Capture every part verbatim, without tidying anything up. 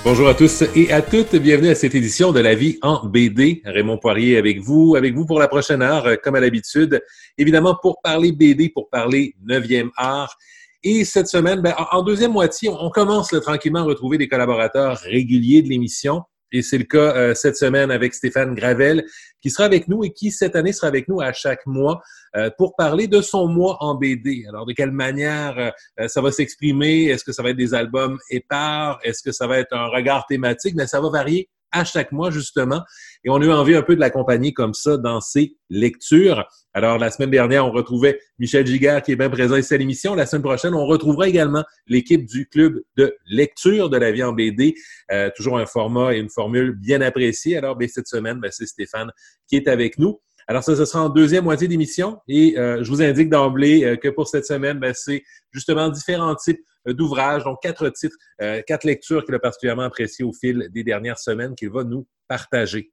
Bonjour à tous et à toutes, bienvenue à cette édition de La Vie en B D. Raymond Poirier avec vous, avec vous pour la prochaine heure, comme à l'habitude. Évidemment, pour parler B D, pour parler neuvième art. Et cette semaine, ben, en deuxième moitié, on commence là, tranquillement à retrouver des collaborateurs réguliers de l'émission. Et c'est le cas euh, cette semaine avec Stéphane Gravel, qui sera avec nous et qui, cette année, sera avec nous à chaque mois euh, pour parler de son mois en B D. Alors, de quelle manière euh, ça va s'exprimer? Est-ce que ça va être des albums épars? Est-ce que ça va être un regard thématique? Mais ça va varier à chaque mois, justement. Et on a eu envie un peu de l'accompagner comme ça dans ses lectures. Alors, la semaine dernière, on retrouvait Michel Giguère qui est bien présent ici à l'émission. La semaine prochaine, on retrouvera également l'équipe du Club de lecture de La Vie en B D. Euh, toujours un format et une formule bien appréciée. Alors, ben, cette semaine, ben, c'est Stéphane qui est avec nous. Alors ça, ce sera en deuxième moitié d'émission et euh, je vous indique d'emblée euh, que pour cette semaine, ben, c'est justement différents types euh, d'ouvrages, donc quatre titres, euh, quatre lectures qu'il a particulièrement appréciées au fil des dernières semaines qu'il va nous partager.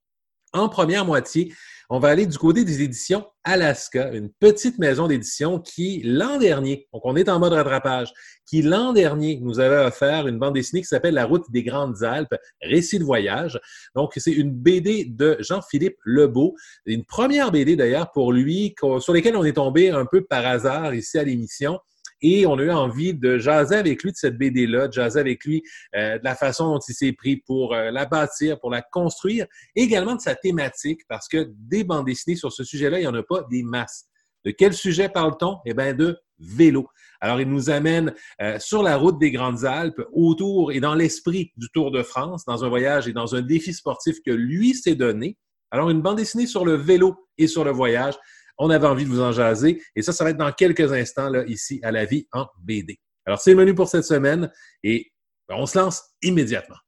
En première moitié, on va aller du côté des éditions Alaska, une petite maison d'édition qui, l'an dernier, donc on est en mode rattrapage, qui l'an dernier nous avait offert une bande dessinée qui s'appelle La Route des Grandes Alpes, récit de voyage. Donc, c'est une B D de Jean-Philippe Lebeau, une première B D d'ailleurs pour lui, sur laquelle on est tombé un peu par hasard ici à l'émission. Et on a eu envie de jaser avec lui de cette B D-là, de jaser avec lui euh, de la façon dont il s'est pris pour euh, la bâtir, pour la construire, et également de sa thématique, parce que des bandes dessinées sur ce sujet-là, il n'y en a pas des masses. De quel sujet parle-t-on? Eh bien, de vélo. Alors, il nous amène euh, sur la route des Grandes Alpes, autour et dans l'esprit du Tour de France, dans un voyage et dans un défi sportif que lui s'est donné. Alors, une bande dessinée sur le vélo et sur le voyage. On avait envie de vous en jaser et ça, ça va être dans quelques instants là, ici à La Vie en B D. Alors, c'est le menu pour cette semaine et ben, on se lance immédiatement.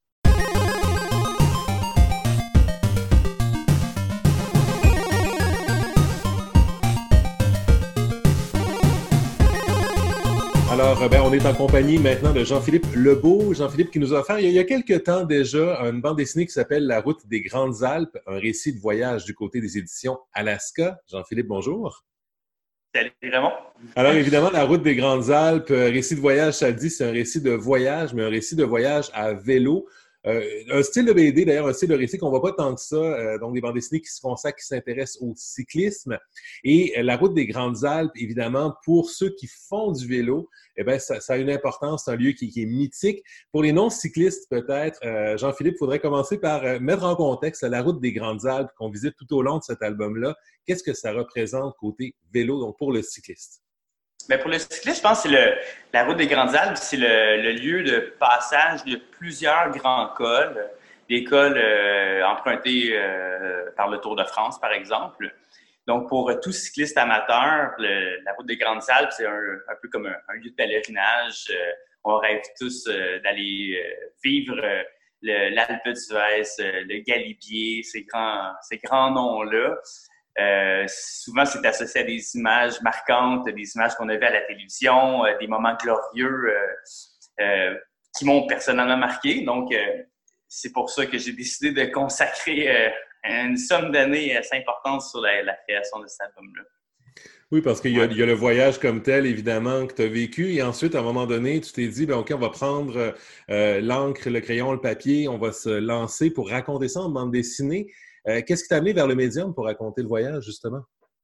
Alors, ben, on est en compagnie maintenant de Jean-Philippe Lebeau. Jean-Philippe qui nous a offert il y a, il y a quelques temps déjà une bande dessinée qui s'appelle La Route des Grandes Alpes, un récit de voyage du côté des éditions Alaska. Jean-Philippe, bonjour. Salut Raymond. Alors évidemment, La Route des Grandes Alpes, récit de voyage, ça le dit, c'est un récit de voyage, mais un récit de voyage à vélo. Euh, un style de B D, d'ailleurs, un style de récit qu'on voit pas tant que ça, euh, donc des bandes dessinées qui se consacrent, qui s'intéressent au cyclisme. Et euh, La Route des Grandes Alpes, évidemment, pour ceux qui font du vélo, eh bien, ça, ça a une importance, c'est un lieu qui, qui est mythique. Pour les non-cyclistes, peut-être, euh, Jean-Philippe, il faudrait commencer par euh, mettre en contexte La Route des Grandes Alpes qu'on visite tout au long de cet album-là. Qu'est-ce que ça représente côté vélo, donc pour le cycliste? Bien, pour le cycliste, je pense que c'est le, la route des Grandes Alpes, c'est le, le lieu de passage de plusieurs grands cols, des cols euh, empruntés euh, par le Tour de France, par exemple. Donc, pour tout cycliste amateur, le, la route des Grandes Alpes, c'est un, un peu comme un, un lieu de pèlerinage. Euh, on rêve tous euh, d'aller euh, vivre euh, le, l'Alpe d'Huez, euh, le Galibier, ces grands, ces grands noms-là. Euh, souvent, c'est associé à des images marquantes, des images qu'on a vues à la télévision, euh, des moments glorieux euh, euh, qui m'ont personnellement marqué. Donc, euh, c'est pour ça que j'ai décidé de consacrer euh, une somme d'années assez importante sur la, la création de cet album-là. Oui, parce qu'il y a, il y a le voyage comme tel, évidemment, que tu as vécu. Et ensuite, à un moment donné, tu t'es dit, ben, OK, on va prendre euh, l'encre, le crayon, le papier, on va se lancer pour raconter ça en bande dessinée. Euh, qu'est-ce qui t'a amené vers le médium pour raconter le voyage, justement?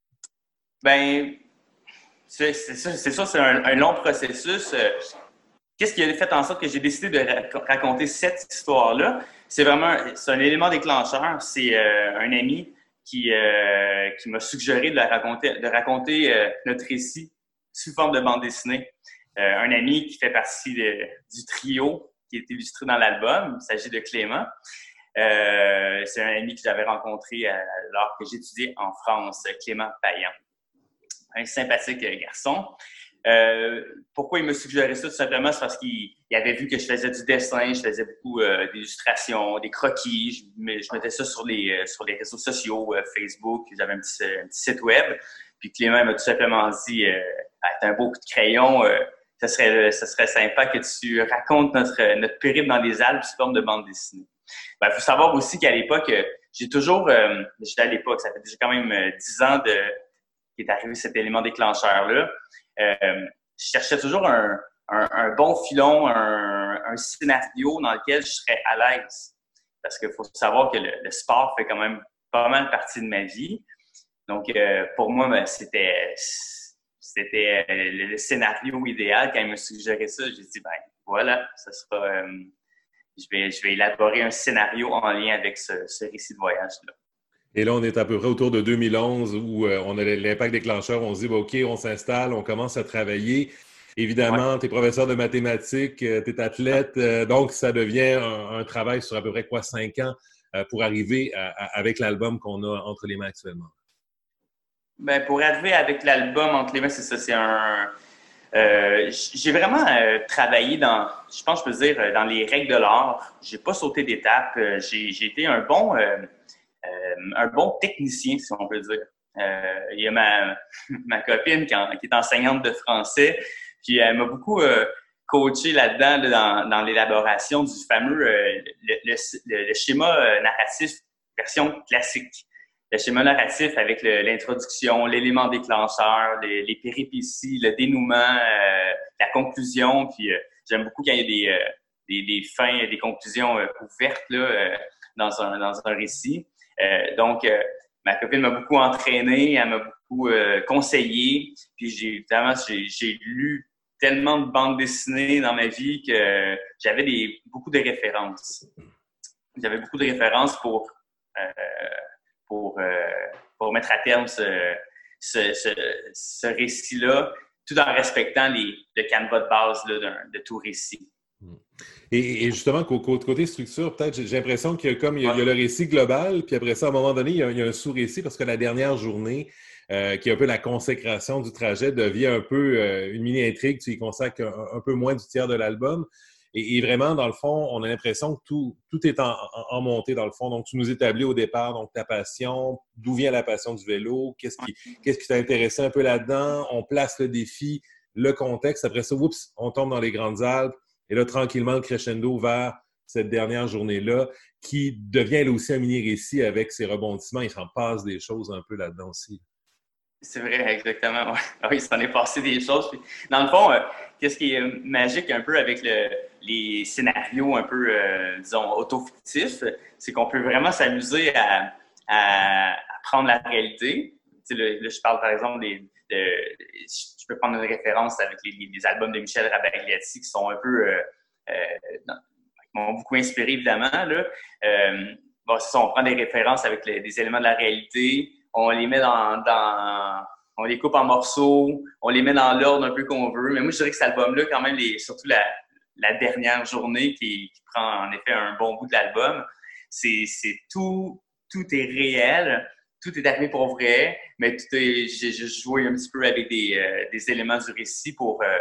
Ben, c'est, c'est ça, c'est, ça, c'est un, un long processus. Euh, qu'est-ce qui a fait en sorte que j'ai décidé de ra- raconter cette histoire-là? C'est vraiment c'est un élément déclencheur. C'est euh, un ami qui, euh, qui m'a suggéré de, la raconter, de raconter euh, notre récit sous forme de bande dessinée. Euh, un ami qui fait partie de, du trio qui est illustré dans l'album. Il s'agit de Clément. Euh, c'est un ami que j'avais rencontré alors que j'étudiais en France, Clément Payan. Un sympathique garçon. Euh, pourquoi il me suggérait ça? Tout simplement, c'est parce qu'il il avait vu que je faisais du dessin, je faisais beaucoup euh, d'illustrations, des croquis. Je, je mettais ça sur les, sur les réseaux sociaux, euh, Facebook. J'avais un petit, un petit site web. Puis Clément il m'a tout simplement dit euh, ah, « T'as un beau coup de crayon, euh, ça, serait, ça serait sympa que tu racontes notre, notre périple dans les Alpes sous forme de bande dessinée. » Il faut savoir aussi qu'à l'époque, j'ai toujours, euh, j'étais à l'époque, ça fait déjà quand même dix ans de, qu'est arrivé cet élément déclencheur-là. Euh, je cherchais toujours un, un, un bon filon, un, un scénario dans lequel je serais à l'aise. Parce qu'il faut savoir que le, le sport fait quand même pas mal partie de ma vie. Donc, euh, pour moi, ben, c'était, c'était le, le scénario idéal. Quand il m'a suggéré ça, j'ai dit, ben voilà, ça sera, euh, je vais, je vais élaborer un scénario en lien avec ce, ce récit de voyage-là. Et là, on est à peu près autour de deux mille onze où euh, on a l'impact déclencheur. On se dit, bah, OK, on s'installe, on commence à travailler. Évidemment, Ouais. tu es professeur de mathématiques, tu es athlète, euh, donc ça devient un, un travail sur à peu près quoi, cinq ans euh, pour arriver à, à, avec l'album qu'on a entre les mains actuellement. Ben, pour arriver avec l'album entre les mains, c'est ça, c'est un... Euh, j'ai vraiment euh, travaillé dans, je pense que je peux dire, dans les règles de l'art. J'ai pas sauté d'étape. J'ai, j'ai été un bon... Euh, Euh, un bon technicien, si on peut dire. Euh, il y a ma, ma copine qui, en, qui est enseignante de français, puis elle m'a beaucoup euh, coaché là-dedans, là, dans, dans l'élaboration du fameux euh, le, le, le, le schéma euh, narratif version classique. Le schéma narratif avec le, l'introduction, l'élément déclencheur, les, les péripéties, le dénouement, euh, la conclusion, puis euh, j'aime beaucoup quand il y a des, euh, des, des fins, des conclusions euh, ouvertes là, euh, dans, un, dans un récit. Euh, donc, euh, ma copine m'a beaucoup entraîné, elle m'a beaucoup euh, conseillé. Puis, j'ai, évidemment, j'ai, j'ai lu tellement de bandes dessinées dans ma vie que j'avais des, beaucoup de références. J'avais beaucoup de références pour, euh, pour, euh, pour mettre à terme ce, ce, ce, ce récit-là, tout en respectant les, le canevas de base là, de, de tout récit. Et, et justement, côté structure, peut-être, j'ai l'impression qu'il y a comme il y a, Ouais. il y a le récit global, puis après ça, à un moment donné, il y a, il y a un sous-récit parce que la dernière journée, euh, qui est un peu la consécration du trajet, devient un peu euh, une mini-intrigue. Tu y consacres un, un peu moins du tiers de l'album. Et, et vraiment, dans le fond, on a l'impression que tout, tout est en, en, en montée, dans le fond. Donc, tu nous établis au départ, donc ta passion, d'où vient la passion du vélo, qu'est-ce qui, qu'est-ce qui t'a intéressé un peu là-dedans, on place le défi, le contexte. Après ça, oups, on tombe dans les Grandes Alpes. Et là, tranquillement, le crescendo vers cette dernière journée-là, qui devient elle aussi un mini-récit avec ses rebondissements. Il s'en passe des choses un peu là-dedans aussi. C'est vrai, exactement. Ouais. Oui, il s'en est passé des choses. Puis, dans le fond, euh, qu'est-ce qui est magique un peu avec le, les scénarios un peu, euh, disons, auto-fictifs, c'est qu'on peut vraiment s'amuser à, à, à prendre la réalité. Tu sais, là, là, je parle par exemple des... De, je peux prendre une référence avec les, les albums de Michel Rabagliati qui sont un peu... Euh, euh, dans, qui m'ont beaucoup inspiré, évidemment. Là. Euh, bon, c'est ça, on prend des références avec les, des éléments de la réalité, on les met dans, dans... On les coupe en morceaux, on les met dans l'ordre un peu qu'on veut. Mais moi, je dirais que cet album-là, quand même, les, surtout la, la dernière journée qui, qui prend en effet un bon bout de l'album, c'est, c'est tout, tout est réel. Tout est arrivé pour vrai, mais tout est, j'ai, j'ai joué un petit peu avec des, euh, des éléments du récit pour, euh,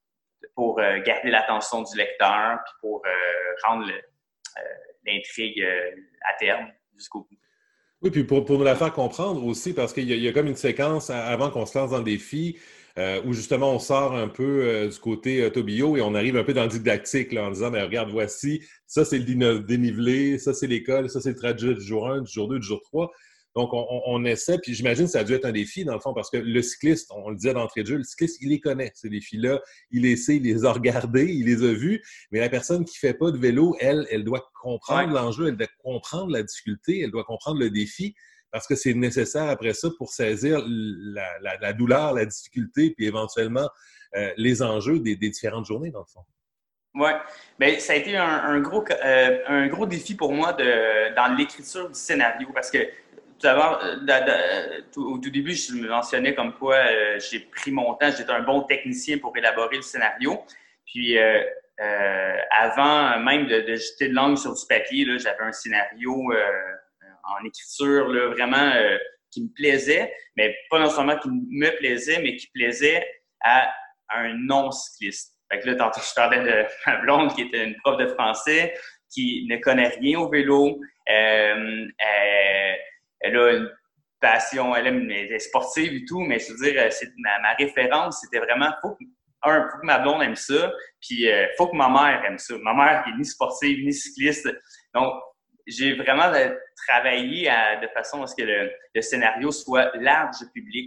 pour euh, garder l'attention du lecteur puis pour euh, rendre le, euh, l'intrigue euh, à terme jusqu'au bout. Oui, puis pour, pour nous la faire comprendre aussi, parce qu'il y a, il y a comme une séquence avant qu'on se lance dans le défi euh, où justement on sort un peu euh, du côté euh, Tobio et on arrive un peu dans le didactique là, en disant, mais regarde, voici, ça c'est le dénivelé, ça c'est l'école, ça c'est le trajet du jour un, du jour deux, du jour trois. Donc, on, on, on essaie, puis j'imagine que ça a dû être un défi, dans le fond, parce que le cycliste, on le disait d'entrée de jeu, le cycliste, il les connaît, ces défis-là. Il les sait, il les a regardés, il les a vus, mais la personne qui fait pas de vélo, elle, elle doit comprendre Ouais. l'enjeu, elle doit comprendre la difficulté, elle doit comprendre le défi, parce que c'est nécessaire après ça pour saisir la, la, la douleur, la difficulté, puis éventuellement euh, les enjeux des, des différentes journées, dans le fond. Oui, mais ça a été un, un, gros, euh, un gros défi pour moi de, dans l'écriture du scénario parce que tout d'abord, de, de, tout, au tout début, je me mentionnais comme quoi euh, j'ai pris mon temps, j'étais un bon technicien pour élaborer le scénario. Puis euh, euh, avant même de, de jeter de l'angle sur du papier, là, j'avais un scénario euh, en écriture là, vraiment euh, qui me plaisait, mais pas non seulement qui me plaisait, mais qui plaisait à, à un non-cycliste. Fait que là, tantôt, je parlais de ma blonde qui était une prof de français, qui ne connaît rien au vélo. Euh, elle, elle a une passion, elle, aime, elle est sportive et tout, mais je veux dire, c'est, ma, ma référence, c'était vraiment, faut que, un, faut que ma blonde aime ça, puis euh, faut que ma mère aime ça. Ma mère qui est ni sportive, ni cycliste. Donc, j'ai vraiment travaillé à, de façon à ce que le, le scénario soit large public.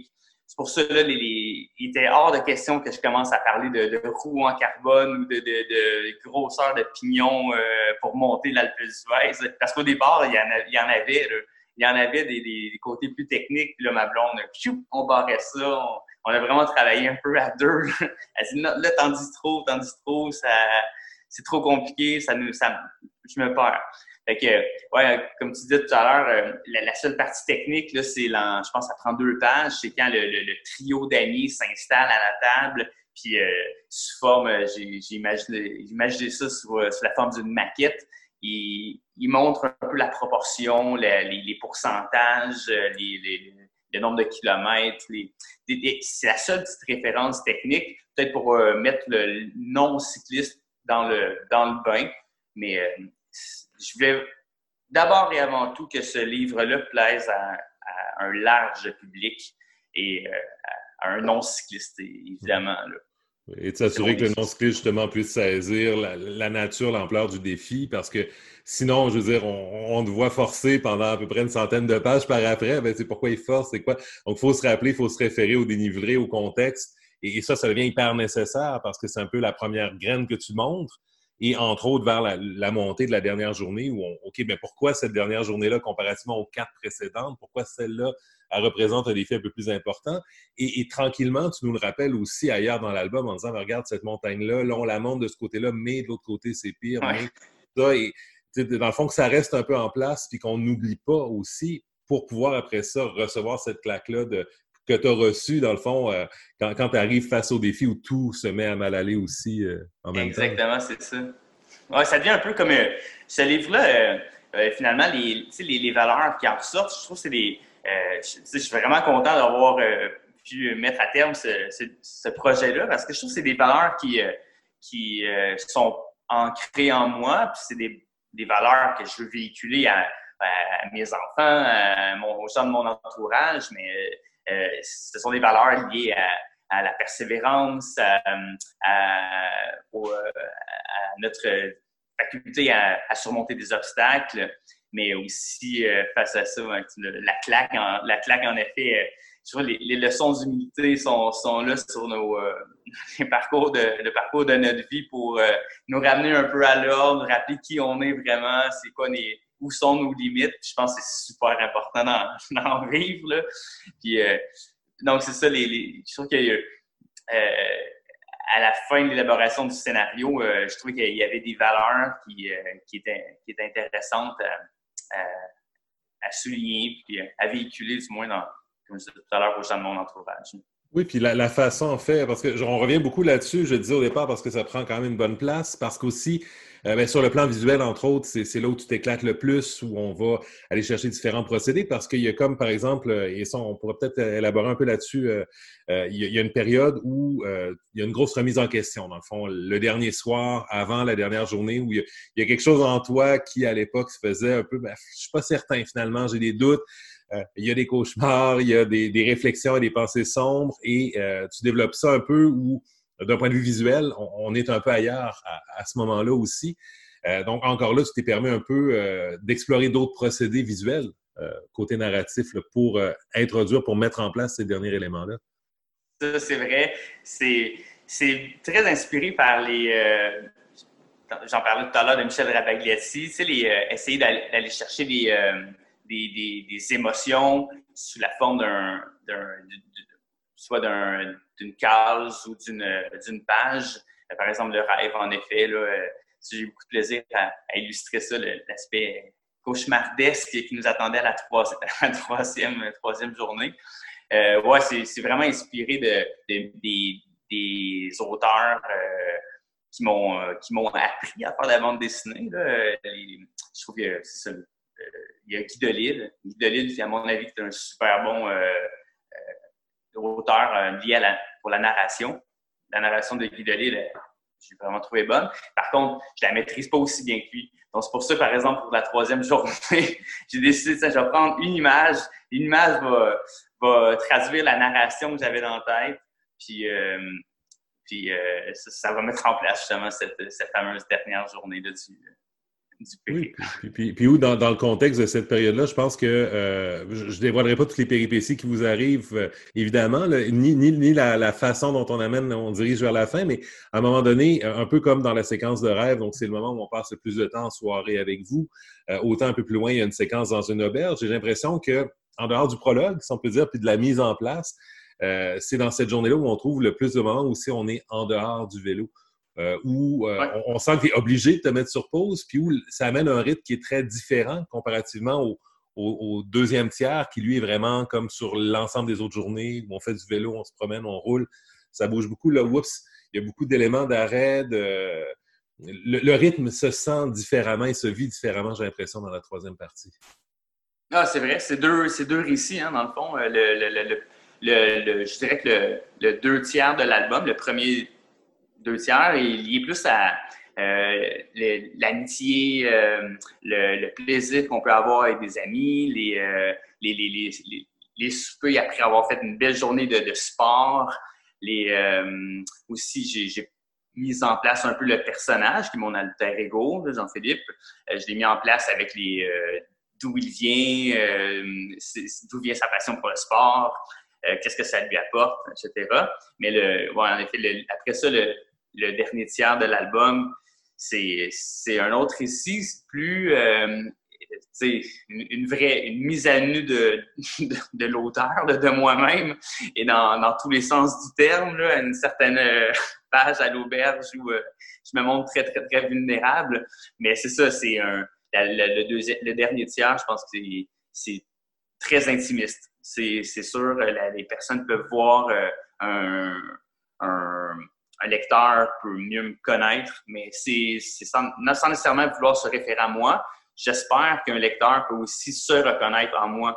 c'est pour ça, là, les, les, il était hors de question que je commence à parler de, de roues en carbone ou de, de, de grosseur de pignon euh, pour monter l'Alpe d'Huez. Parce qu'au départ, il y en, a, il y en avait, là, il y en avait des, des, des côtés plus techniques. Puis là, ma blonde, pfiou, on barrait ça. On, on a vraiment travaillé un peu à deux. Elle dit, là, t'en dis trop, t'en dis trop, ça, c'est trop compliqué, ça nous, ça, je me perds. Fait que, ouais, comme tu disais tout à l'heure, euh, la, la seule partie technique, là, c'est, l'en, je pense, ça prend deux pages. C'est quand le, le, le trio d'amis s'installe à la table, puis euh, sous forme, j'ai, j'ai imaginé, j'ai imaginé ça sous, euh, sous la forme d'une maquette. Il, il montre un peu la proportion, les, les, les pourcentages, les, les, le nombre de kilomètres. Les, les, les, c'est la seule petite référence technique, peut-être pour euh, mettre le non-cycliste dans le, dans le bain, mais euh, je voulais d'abord et avant tout que ce livre-là plaise à, à un large public et euh, à un non-cycliste, évidemment. Là. Et de s'assurer que le non-cycliste, justement, puisse saisir la, la nature, l'ampleur du défi, parce que sinon, je veux dire, on, on te voit forcer pendant à peu près une centaine de pages par après. Ben, c'est pourquoi il force, c'est quoi? Donc, il faut se rappeler, il faut se référer au dénivelé, au contexte. Et, et ça, ça devient hyper nécessaire parce que c'est un peu la première graine que tu montres. Et entre autres, vers la, la montée de la dernière journée où on, OK, mais pourquoi cette dernière journée-là, comparativement aux quatre précédentes? Pourquoi celle-là, elle représente un défi un peu plus important? Et, et tranquillement, tu nous le rappelles aussi ailleurs dans l'album en disant, regarde cette montagne-là, là, on la monte de ce côté-là, mais de l'autre côté, c'est pire. Ouais. Mais ça, et, dans le fond, que ça reste un peu en place puis qu'on n'oublie pas aussi pour pouvoir, après ça, recevoir cette claque-là de que tu as reçue, dans le fond, euh, quand, quand tu arrives face au défi où tout se met à mal aller aussi euh, en même Exactement, temps. c'est ça. Ouais, ça devient un peu comme euh, ce livre-là, euh, euh, finalement, les, les, les valeurs qui en ressortent, je trouve que c'est des. Euh, je, je suis vraiment content d'avoir euh, pu mettre à terme ce, ce, ce projet-là parce que je trouve que c'est des valeurs qui, euh, qui euh, sont ancrées en moi, puis c'est des, des valeurs que je veux véhiculer à, à mes enfants, à mon, aux gens de mon entourage, mais euh, ce sont des valeurs liées à à la persévérance, à, à, au, à notre faculté à, à surmonter des obstacles, mais aussi euh, face à ça, la claque, en, la claque en effet, euh, je vois, les, les leçons d'humilité sont, sont là sur nos euh, les parcours de, le parcours de notre vie pour euh, nous ramener un peu à l'ordre, nous rappeler qui on est vraiment, c'est quoi les, où sont nos limites. Je pense que c'est super important d'en, d'en vivre. Là. Puis, euh, donc, c'est ça, les, les, je trouve qu'il y a euh, à la fin de l'élaboration du scénario, euh, je trouvais qu'il y avait des valeurs qui, euh, qui, étaient, qui étaient intéressantes à, à, à souligner puis à véhiculer, du moins, dans, comme je disais tout à l'heure, aux gens de mon entourage. Oui, puis la, la façon, en fait, parce que on revient beaucoup là-dessus, je le disais au départ, parce que ça prend quand même une bonne place, parce qu'aussi, euh, ben, sur le plan visuel, entre autres, c'est, c'est là où tu t'éclates le plus, où on va aller chercher différents procédés, parce qu'il y a comme, par exemple, et ça, on pourrait peut-être élaborer un peu là-dessus, euh, euh, il, y a, il y a une période où euh, il y a une grosse remise en question, dans le fond, le dernier soir, avant la dernière journée, où il y a, il y a quelque chose en toi qui, à l'époque, se faisait un peu, ben, je suis pas certain, finalement, j'ai des doutes. Euh, il y a des cauchemars, il y a des, des réflexions et des pensées sombres et euh, tu développes ça un peu où, d'un point de vue visuel, on, on est un peu ailleurs à, à ce moment-là aussi. Euh, donc, encore là, tu t'es permis un peu euh, d'explorer d'autres procédés visuels euh, côté narratif là, pour euh, introduire, pour mettre en place ces derniers éléments-là. Ça, c'est vrai. C'est, c'est très inspiré par les... Euh, j'en parlais tout à l'heure de Michel Rabagliati. Tu sais, les, euh, essayer d'aller, d'aller chercher des... Euh, Des, des, des émotions sous la forme d'un, d'un, d'un soit d'un, d'une case ou d'une, d'une page. Par exemple, le rêve, en effet, là, j'ai eu beaucoup de plaisir à, à illustrer ça, le, l'aspect cauchemardesque qui nous attendait à la, troisième, à la troisième, troisième journée. Euh, ouais, c'est, c'est vraiment inspiré de, de, des, des auteurs euh, qui m'ont, qui m'ont appris à faire de la bande dessinée. Là. Les, je trouve que c'est ça. Euh, il y a Guy Delisle. Guy Delisle, à mon avis, c'est un super bon euh, euh, auteur euh, lié à la, pour la narration. La narration de Guy Delisle, euh, j'ai vraiment trouvé bonne. Par contre, je la maîtrise pas aussi bien que lui. Donc, c'est pour ça, par exemple, pour la troisième journée, j'ai décidé, ça, je vais prendre une image. Une image va, va traduire la narration que j'avais dans la tête. Puis, euh, puis euh, ça, ça va mettre en place, justement, cette, cette fameuse dernière journée-là du, du périph'. Oui, puis, puis, puis où, dans, dans le contexte de cette période-là, je pense que euh, je ne dévoilerai pas toutes les péripéties qui vous arrivent, euh, évidemment, là, ni, ni, ni la, la façon dont on amène, on dirige vers la fin, mais à un moment donné, un peu comme dans la séquence de rêve, donc c'est le moment où on passe le plus de temps en soirée avec vous, euh, autant un peu plus loin, il y a une séquence dans une auberge. J'ai l'impression que, en dehors du prologue, si on peut dire, puis de la mise en place, euh, c'est dans cette journée-là où on trouve le plus de moments où si on est en dehors du vélo. Euh, où euh, Ouais. on, on sent que tu es obligé de te mettre sur pause, puis où ça amène un rythme qui est très différent comparativement au, au, au deuxième tiers, qui lui est vraiment comme sur l'ensemble des autres journées, où on fait du vélo, on se promène, on roule, ça bouge beaucoup. Là, oups, il y a beaucoup d'éléments d'arrêt, de... le, le rythme se sent différemment et se vit différemment, j'ai l'impression, dans la troisième partie. Ah, c'est vrai, c'est deux, c'est deux récits, hein, dans le fond. Le, le, le, le, le, le, je dirais que le, le deux tiers de l'album, le premier deux tiers, est lié plus à euh, l'amitié, euh, le, le plaisir qu'on peut avoir avec des amis, les, euh, les, les, les, les, les soupers après avoir fait une belle journée de, de sport. Les, euh, aussi, j'ai, j'ai mis en place un peu le personnage, qui est mon alter ego, Jean-Philippe. Euh, je l'ai mis en place avec les euh, d'où il vient, euh, d'où vient sa passion pour le sport, euh, qu'est-ce que ça lui apporte, et cetera. Mais le, ouais, en effet, le, après ça, le, le dernier tiers de l'album, c'est, c'est un autre récit, c'est plus euh, une, une vraie une mise à nu de, de, de l'auteur, de, de moi-même, et dans, dans tous les sens du terme, là, à une certaine euh, page à l'auberge où euh, je me montre très, très, très vulnérable. Mais c'est ça, c'est un la, la, le, deuxième, le dernier tiers, je pense que c'est, c'est très intimiste. C'est, c'est sûr, la, les personnes peuvent voir euh, un, un, un lecteur peut mieux me connaître, mais c'est, c'est sans, sans nécessairement vouloir se référer à moi. J'espère qu'un lecteur peut aussi se reconnaître en moi.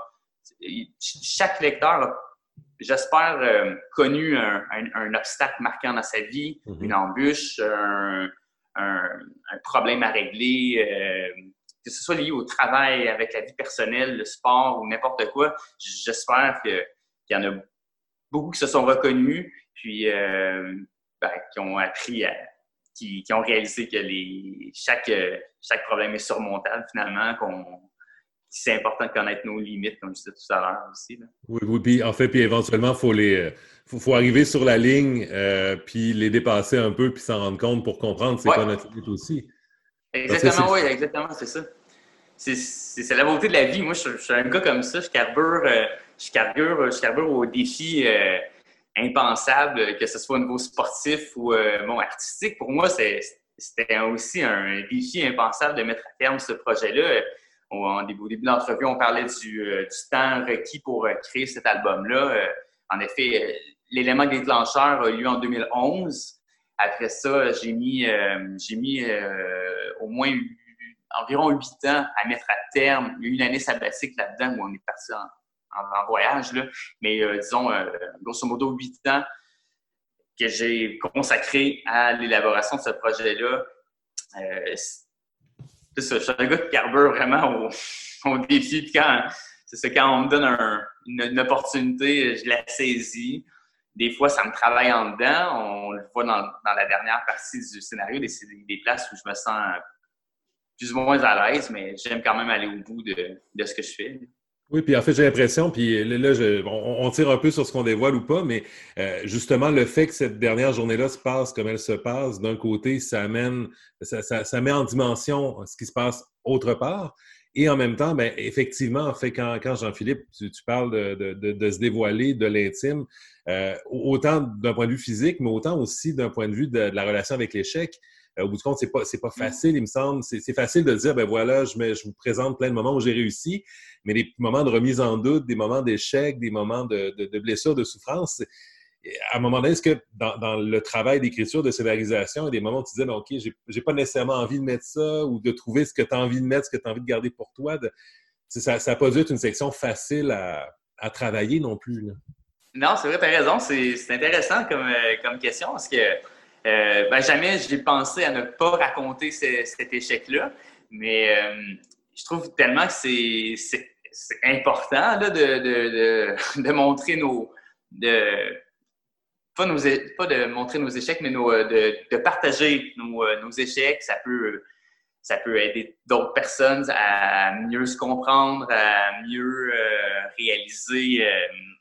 Chaque lecteur a, j'espère, euh, connu un, un, un obstacle marquant dans sa vie, mm-hmm. une embûche, un, un, un problème à régler, euh, que ce soit lié au travail, avec la vie personnelle, le sport ou n'importe quoi. J'espère que, qu'il y en a beaucoup qui se sont reconnus, puis euh, ben, qui ont appris, à, qui, qui ont réalisé que les, chaque, chaque problème est surmontable finalement, qu'on, c'est important de connaître nos limites, comme je disais tout à l'heure aussi. Là. Oui, oui, puis en fait, puis éventuellement, il faut les, faut, faut arriver sur la ligne, euh, puis les dépasser un peu, puis s'en rendre compte pour comprendre c'est ouais. quoi notre limite aussi. Exactement, oui, exactement, c'est ça. C'est, c'est, c'est la beauté de la vie. Moi, je, je suis un gars comme ça, je carbure, euh, je carbure, je carbure aux défis euh, impensables, que ce soit au niveau sportif ou euh, bon, artistique. Pour moi, c'est, c'était aussi un défi impensable de mettre à terme ce projet-là. Au, au début de l'entrevue, on parlait du, euh, du temps requis pour euh, créer cet album-là. Euh, en effet, euh, l'élément déclencheur a eu lieu en deux mille onze. Après ça, j'ai mis, euh, j'ai mis euh, au moins environ huit ans à mettre à terme. Il y a eu une année sabbatique là-dedans où on est parti en, en, en voyage, là. Mais euh, disons, euh, grosso modo, huit ans que j'ai consacré à l'élaboration de ce projet-là. Euh, c'est ça, je suis un gars qui carbure vraiment au, au défi. Puis quand, c'est ça, quand on me donne un, une, une opportunité, je la saisis. Des fois, ça me travaille en dedans. On le voit dans, dans la dernière partie du scénario, des, des places où je me sens plus ou moins à l'aise, mais j'aime quand même aller au bout de, de ce que je fais. Oui, puis en fait, j'ai l'impression, puis là, je, on, on tire un peu sur ce qu'on dévoile ou pas, mais euh, justement, le fait que cette dernière journée-là se passe comme elle se passe, d'un côté, ça amène, ça, ça, ça met en dimension ce qui se passe autre part. Et en même temps, ben, effectivement, en fait, quand, quand Jean-Philippe, tu, tu parles de, de, de, de se dévoiler, de l'intime, euh, autant d'un point de vue physique, mais autant aussi d'un point de vue de, de la relation avec l'échec. Euh, au bout du compte, c'est pas, c'est pas facile, il me semble. C'est, c'est facile de dire, ben voilà, je, mets, je vous présente plein de moments où j'ai réussi, mais des moments de remise en doute, des moments d'échec, des moments de, de, de blessure, de souffrance, à un moment donné, est-ce que dans, dans le travail d'écriture, de scénarisation, il y a des moments où tu disais, ben, OK, j'ai, j'ai pas nécessairement envie de mettre ça, ou de trouver ce que tu as envie de mettre, ce que tu as envie de garder pour toi. De, ça n'a pas dû être une section facile à, à travailler non plus. Là. Non, c'est vrai, tu as raison. C'est, c'est intéressant comme, euh, comme question, parce que euh, ben, jamais j'ai pensé à ne pas raconter ce, cet échec-là, mais euh, je trouve tellement que c'est, c'est, c'est important là, de, de, de, de montrer nos... De, Pas, nos, pas de montrer nos échecs, mais nos, de, de partager nos, nos échecs. Ça peut, ça peut aider d'autres personnes à mieux se comprendre, à mieux euh, réaliser euh,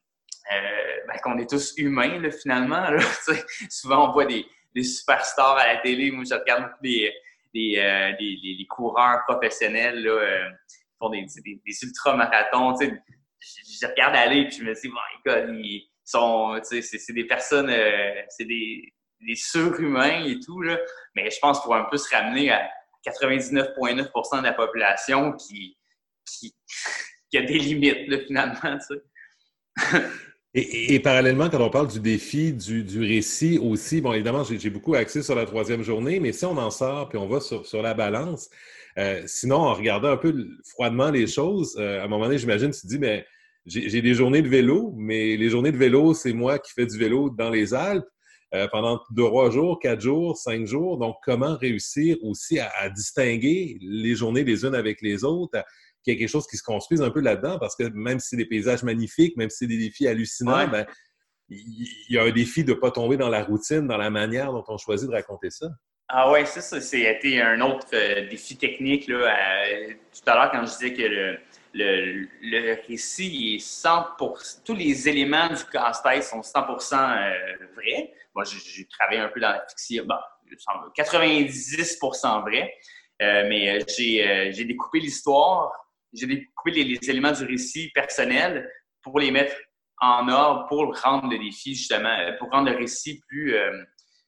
euh, ben, qu'on est tous humains, là, finalement. Là. Souvent, on voit des, des superstars à la télé. Moi, je regarde beaucoup des, des, euh, des, des, des coureurs professionnels là, euh, qui font des, des, des ultramarathons. Je, je regarde aller et je me dis, bon, écoute, ils sont, c'est, c'est des personnes, euh, c'est des, des surhumains et tout, là. Mais je pense qu'il faut un peu se ramener à quatre-vingt-dix-neuf virgule neuf pour cent de la population qui, qui, qui a des limites, là, finalement, tu sais. Et, et, et parallèlement, quand on parle du défi, du, du récit aussi, bon, évidemment, j'ai, j'ai beaucoup axé sur la troisième journée, mais si on en sort puis on va sur, sur la balance, euh, sinon, en regardant un peu froidement les choses, euh, à un moment donné, j'imagine, tu te dis, mais j'ai, j'ai des journées de vélo, mais les journées de vélo, c'est moi qui fais du vélo dans les Alpes euh, pendant trois jours, quatre jours, cinq jours. Donc, comment réussir aussi à, à distinguer les journées les unes avec les autres, à, qu'il y a quelque chose qui se construise un peu là-dedans, parce que même si c'est des paysages magnifiques, même si c'est des défis hallucinants, Ouais. ben, il y a un défi de ne pas tomber dans la routine, dans la manière dont on choisit de raconter ça. Ah ouais, ça, ça, c'est été un autre euh, défi technique. Là, euh, tout à l'heure, quand je disais que le, le, le récit est cent pour cent, tous les éléments du casse-tête sont cent pour cent euh, vrais. Moi, j'ai, j'ai travaillé un peu dans la fiction, bon, quatre-vingt-dix pour cent vrai, euh, mais j'ai, euh, j'ai découpé l'histoire, j'ai découpé les, les éléments du récit personnel pour les mettre en ordre, pour rendre le défi, justement, pour rendre le récit plus... Euh,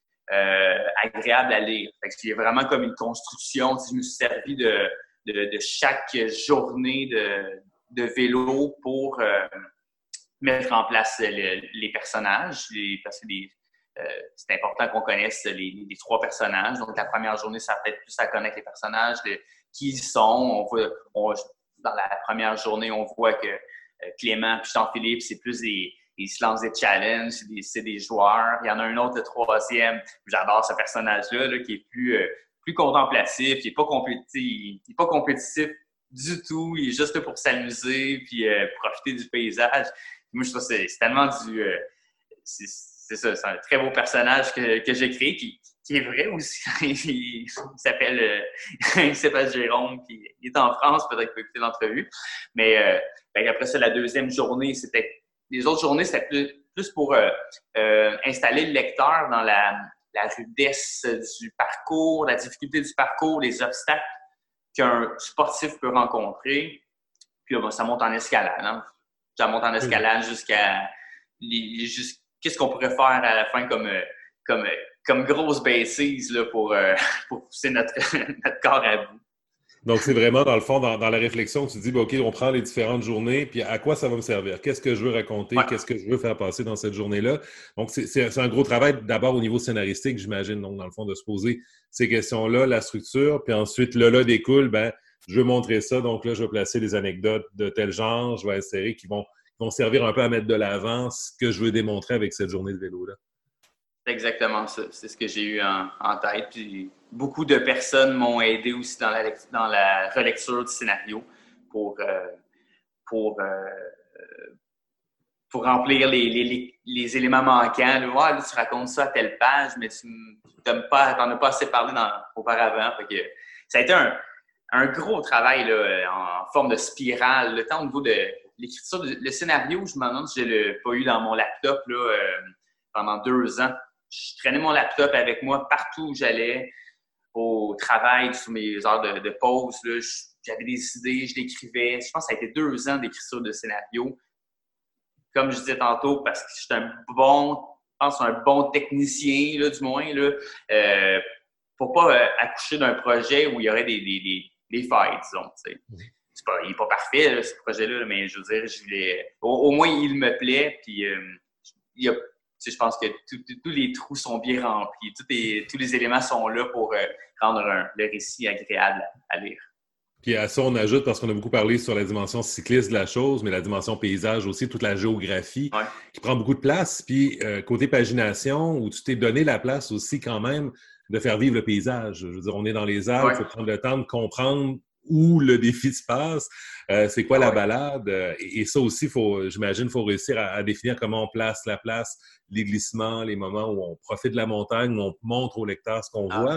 Euh, agréable à lire. Fait que c'est vraiment comme une construction. Je me suis servi de, de, de chaque journée de, de vélo pour euh, mettre en place le, les personnages. Les, parce que les, euh, c'est important qu'on connaisse les, les trois personnages. Donc, la première journée, ça va peut-être plus à connaître les personnages, de qui ils sont. On voit, on, dans la première journée, on voit que euh, Clément et Jean-Philippe, c'est plus des ils se lancent des challenges, c'est des, c'est des joueurs. Il y en a un autre, le troisième. J'adore ce personnage-là, là, qui est plus, euh, plus contemplatif, qui n'est pas, compétitif, il est pas compétitif du tout. Il est juste là pour s'amuser puis euh, profiter du paysage. Moi, je trouve que c'est, c'est tellement du... Euh, c'est, c'est ça, c'est un très beau personnage que, que j'ai créé, qui, qui est vrai aussi. il, il, s'appelle, euh, il s'appelle Jérôme, puis il est en France, peut-être qu'il peut écouter l'entrevue. Mais euh, ben, après ça, la deuxième journée, c'était... Les autres journées, c'était plus, plus pour euh, euh, installer le lecteur dans la, la rudesse du parcours, la difficulté du parcours, les obstacles qu'un sportif peut rencontrer. Puis là, ben, ça monte en escalade. Hein? Ça monte en escalade jusqu'à, jusqu'à qu'est-ce qu'on pourrait faire à la fin comme, comme, comme grosse bêtise là, pour, pour pousser notre, notre corps à bout. Donc, c'est vraiment, dans le fond, dans, dans la réflexion, tu te dis, ben, OK, on prend les différentes journées, puis à quoi ça va me servir? Qu'est-ce que je veux raconter? Ouais. Qu'est-ce que je veux faire passer dans cette journée-là? Donc, c'est, c'est, c'est un gros travail d'abord au niveau scénaristique, j'imagine, donc, dans le fond, de se poser ces questions-là, la structure, puis ensuite, là, là, découle, ben, je veux montrer ça, donc là, je vais placer des anecdotes de tel genre, je vais insérer qui vont, qui vont servir un peu à mettre de l'avant ce que je veux démontrer avec cette journée de vélo-là. C'est exactement ça. C'est ce que j'ai eu en, en tête. Puis beaucoup de personnes m'ont aidé aussi dans la, dans la relecture du scénario pour, euh, pour, euh, pour remplir les, les, les éléments manquants. Là, ouais, là, tu racontes ça à telle page, mais tu n'en as pas assez parlé dans, auparavant. Fait que, ça a été un, un gros travail là, en forme de spirale. Le temps au niveau de l'écriture, le scénario, je me demande si je ne l'ai pas eu dans mon laptop là, euh, pendant deux ans. Je traînais mon laptop avec moi partout où j'allais, au travail, sur mes heures de, de pause. Là, j'avais des idées, je l'écrivais. Je pense que ça a été deux ans d'écriture de scénario. Comme je disais tantôt, parce que j'étais un bon, je pense un bon technicien, là, du moins, là, euh, pour pas euh, accoucher d'un projet où il y aurait des, des, des, des failles, disons. T'sais. C'est pas, il n'est pas parfait, là, ce projet-là, mais je veux dire, je voulais, au, au moins, il me plaît. Puis, euh, il y a Tu sais, je pense que tous les trous sont bien remplis. Tous les, tous les éléments sont là pour euh, rendre un, le récit agréable à, à lire. Puis à ça, on ajoute, parce qu'on a beaucoup parlé sur la dimension cycliste de la chose, mais la dimension paysage aussi, toute la géographie ouais. qui prend beaucoup de place. Puis euh, côté pagination, où tu t'es donné la place aussi quand même de faire vivre le paysage. Je veux dire, on est dans les Alpes, il ouais. faut prendre le temps de comprendre où le défi se passe, euh, c'est quoi ah la ouais. balade. Euh, et, et ça aussi, faut, j'imagine, il faut réussir à, à définir comment on place la place, les glissements, les moments où on profite de la montagne, où on montre au lecteur ce qu'on ah. voit.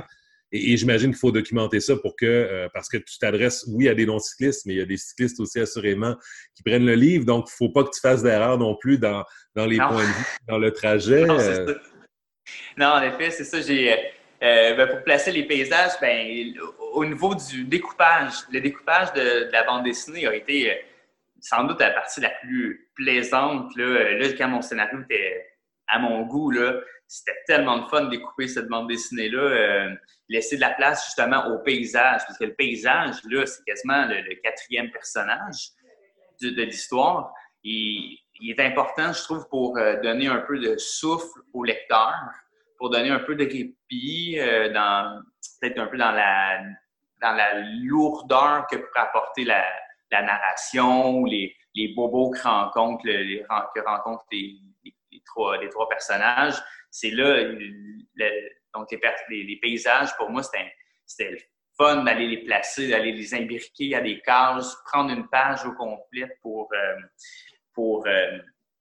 Et, et j'imagine qu'il faut documenter ça pour que, euh, parce que tu t'adresses, oui, à des non-cyclistes, mais il y a des cyclistes aussi assurément qui prennent le livre. Donc, il ne faut pas que tu fasses d'erreur non plus dans, dans les Non, points de vue, dans le trajet. non, c'est Euh, ça. Non, en effet, c'est ça. J'ai, euh, ben, pour placer les paysages, ben, au niveau du découpage, le découpage de, de la bande dessinée a été euh, sans doute la partie la plus plaisante. Là, là quand mon scénario était à mon goût, là, c'était tellement de fun de découper cette bande dessinée-là. Euh, laisser de la place justement au paysage, parce que le paysage, là, c'est quasiment le, le quatrième personnage de, de l'histoire. Il, il est important, je trouve, pour euh, donner un peu de souffle au lecteur, pour donner un peu de répit, euh, dans peut-être un peu dans la, dans la lourdeur que pourrait apporter la, la narration, ou les, les bobos que rencontrent, les, que rencontrent les, les, les, trois, les trois personnages. C'est là, le, donc les, les, les paysages, pour moi, c'était, c'était le fun d'aller les placer, d'aller les imbriquer à des cases, prendre une page au complet pour, euh, pour, euh,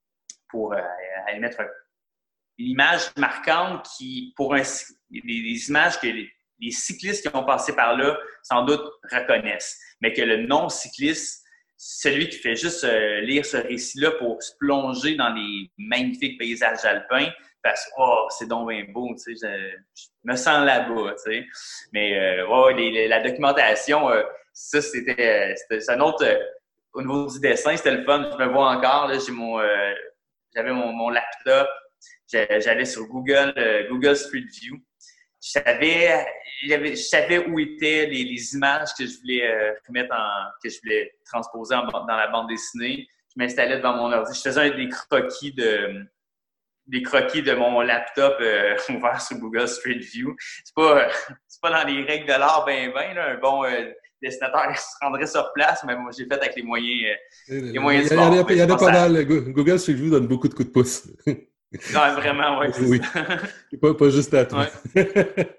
pour euh, aller mettre un, une image marquante qui, pour un, des, des images que les, les cyclistes qui ont passé par là, sans doute, reconnaissent. Mais que le non-cycliste, celui qui fait juste euh, lire ce récit-là pour se plonger dans les magnifiques paysages alpins, parce que oh, c'est donc bien beau, tu sais, je, je me sens là-bas, tu sais. Mais euh, ouais, les, les, la documentation, euh, ça, c'était, c'était un autre, euh, au niveau du dessin, c'était le fun. Je me vois encore, là, j'ai mon, euh, j'avais mon, mon laptop, j'allais sur Google, euh, Google Street View. Je savais, je savais où étaient les, les images que je voulais euh, mettre en, que je voulais transposer en, dans la bande dessinée. Je m'installais devant mon ordi. Je faisais un, des croquis de, des croquis de mon laptop euh, ouvert sur Google Street View. C'est pas, euh, c'est pas dans les règles de l'art ben ben, là, un bon euh, dessinateur se rendrait sur place, mais moi j'ai fait avec les moyens, euh, les moyens du bord. Il y en a pas mal. Google Street View donne beaucoup de coups de pouce. Non, vraiment, oui, c'est oui. ça. Pas, pas juste à toi. Ouais.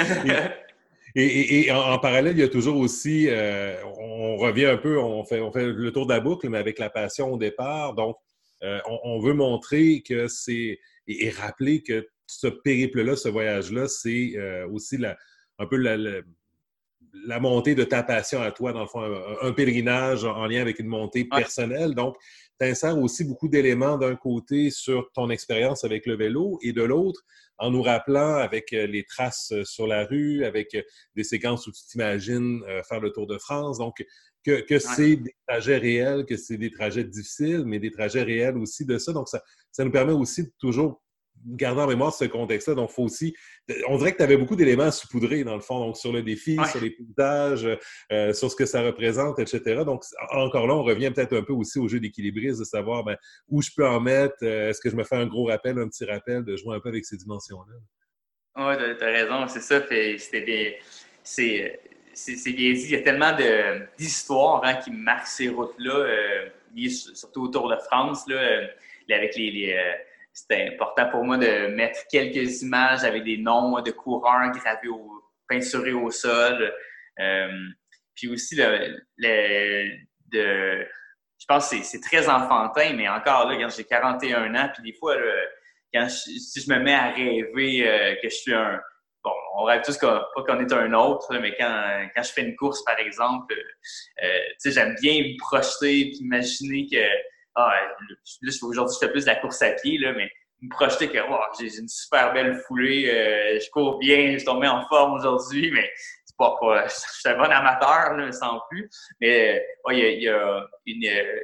et, et, et en, en parallèle, il y a toujours aussi, euh, on revient un peu, on fait, on fait le tour de la boucle, mais avec la passion au départ. Donc, euh, on, on veut montrer que c'est, et, et rappeler que ce périple-là, ce voyage-là, c'est euh, aussi la, un peu la, la, la montée de ta passion à toi, dans le fond, un, un pèlerinage en lien avec une montée Ouais. personnelle. Donc, tu insères aussi beaucoup d'éléments d'un côté sur ton expérience avec le vélo et de l'autre, en nous rappelant avec les traces sur la rue, avec des séquences où tu t'imagines faire le Tour de France. Donc, que, que c'est ouais. des trajets réels, que c'est des trajets difficiles, mais des trajets réels aussi de ça. Donc, ça, ça nous permet aussi de toujours garder en mémoire ce contexte-là. Donc, il faut aussi... On dirait que tu avais beaucoup d'éléments à saupoudrer, dans le fond, donc sur le défi, ouais. sur les paysages, euh, sur ce que ça représente, et cetera. Donc, encore là, on revient peut-être un peu aussi au jeu d'équilibriste, de savoir ben, où je peux en mettre. Euh, est-ce que je me fais un gros rappel, un petit rappel, de jouer un peu avec ces dimensions-là? Oui, tu as raison, c'est ça. C'était bien, c'est, c'est, c'est bien dit. Il y a tellement de, d'histoires hein, qui marquent ces routes-là, euh, surtout autour de France, là, euh, avec les... les euh, c'était important pour moi de mettre quelques images avec des noms de coureurs gravés au, peinturés au sol. Euh, puis aussi, le, le, de, je pense que c'est, c'est très enfantin, mais encore là, quand j'ai quarante et un ans, puis des fois, là, quand je, si je me mets à rêver euh, que je suis un... Bon, on rêve tous qu'on, pas qu'on est un autre, mais quand, quand je fais une course, par exemple, euh, tu sais, j'aime bien me projeter puis imaginer que ah, là, aujourd'hui, je fais plus de la course à pied, là, mais me projeter que oh, j'ai une super belle foulée, euh, je cours bien, je suis tombé en forme aujourd'hui, mais c'est pas, pas je suis un bon amateur, là, sans plus. Mais oh, il y a, il y a une...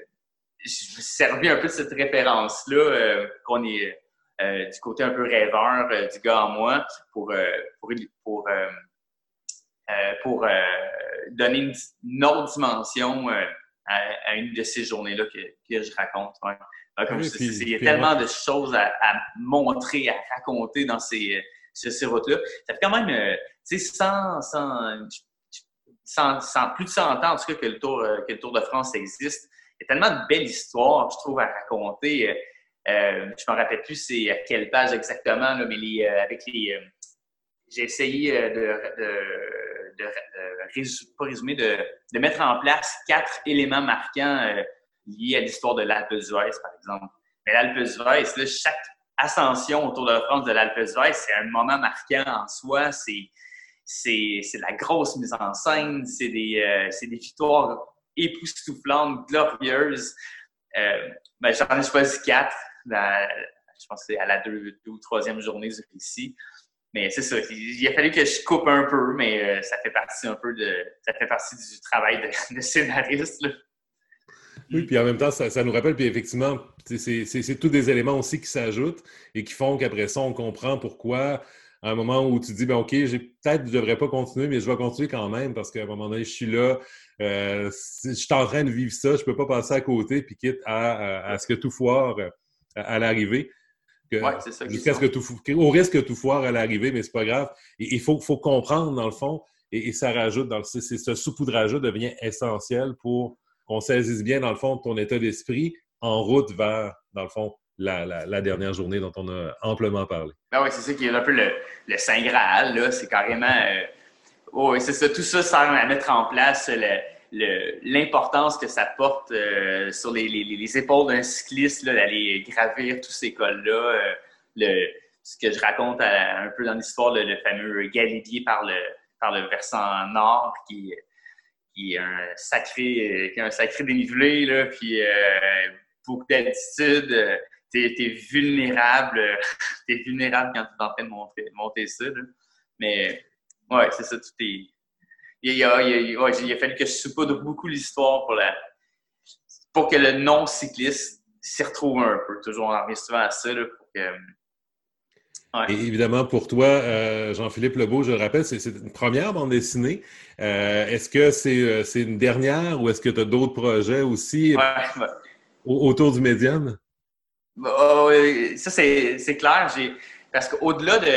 Je me suis servi un peu de cette référence-là, euh, qu'on est euh, du côté un peu rêveur euh, du gars en moi, pour, euh, pour, pour, euh, euh, pour euh, donner une, une autre dimension euh, À, à une de ces journées-là que, que je raconte. Ouais. Donc, comme oui, je, puis, il y a tellement moi... de choses à, à montrer, à raconter dans ces, sur ces routes-là. Ça fait quand même, euh, tu sais, cent, cent, cent, cent, plus de cent ans, en tout cas, que le Tour, que le Tour de France existe. Il y a tellement de belles histoires, je trouve, à raconter. Euh, je ne me rappelle plus c'est à quelle page exactement, là, mais les, euh, avec les... Euh, j'ai essayé de... de De, de, de, pas résumer, de, de mettre en place quatre éléments marquants euh, liés à l'histoire de l'Alpe d'Huez, par exemple. Mais l'Alpe d'Huez, là, chaque ascension autour de la France de l'Alpe d'Huez, c'est un moment marquant en soi. C'est, c'est, c'est de la grosse mise en scène, c'est des, euh, c'est des victoires époustouflantes, glorieuses. Euh, ben, j'en ai choisi quatre. Dans, je pense que c'est à la deux, deux ou troisième journée du récit. Mais c'est ça. Il, il a fallu que je coupe un peu, mais euh, ça fait partie un peu de, ça fait partie du travail de, de scénariste, là. Oui, puis en même temps, ça, ça nous rappelle, puis effectivement, c'est, c'est, c'est tous des éléments aussi qui s'ajoutent et qui font qu'après ça, on comprend pourquoi, à un moment où tu dis, ben OK, j'ai, peut-être je ne devrais pas continuer, mais je vais continuer quand même parce qu'à un moment donné, je suis là, euh, je suis en train de vivre ça, je ne peux pas passer à côté, puis quitte à, à, à ce que tout foire à, à l'arrivée. Que, ouais, c'est ça. Jusqu'à ce que tout, au risque que tout foire à l'arrivée, mais c'est pas grave. Il faut, faut comprendre, dans le fond, et, et ça rajoute, dans le, c'est, c'est, ce saupoudrage-là devient essentiel pour qu'on saisisse bien, dans le fond, ton état d'esprit en route vers, dans le fond, la, la, la dernière journée dont on a amplement parlé. Ben oui, c'est ça qui est un peu le, le Saint Graal, là. C'est carrément... Euh, oh, c'est ça. Tout ça sert à mettre en place le, le, l'importance que ça porte euh, sur les, les, les épaules d'un cycliste, là, d'aller gravir tous ces cols-là. Euh, le, ce que je raconte à, un peu dans l'histoire, le, le fameux galibier par le, par le versant nord, qui qui est un sacré, qui a un sacré dénivelé, là, puis euh, beaucoup d'altitude. Euh, t'es, t'es vulnérable. T'es vulnérable quand tu es en train de monter, monter ça. Là. Mais ouais, c'est ça, tout est. Il a, il, a, ouais, il a fallu que je saupoudre beaucoup l'histoire pour la pour que le non-cycliste s'y retrouve un peu. Toujours, on en revient souvent à ça, là, pour que. Ouais. Et évidemment, pour toi, euh, Jean-Philippe Lebeau, je le rappelle, c'est, c'est une première bande dessinée. Euh, est-ce que c'est, euh, c'est une dernière ou est-ce que tu as d'autres projets aussi ouais, ouais. autour du médium? Oh, ça, c'est, c'est clair. J'ai, parce qu'au-delà de,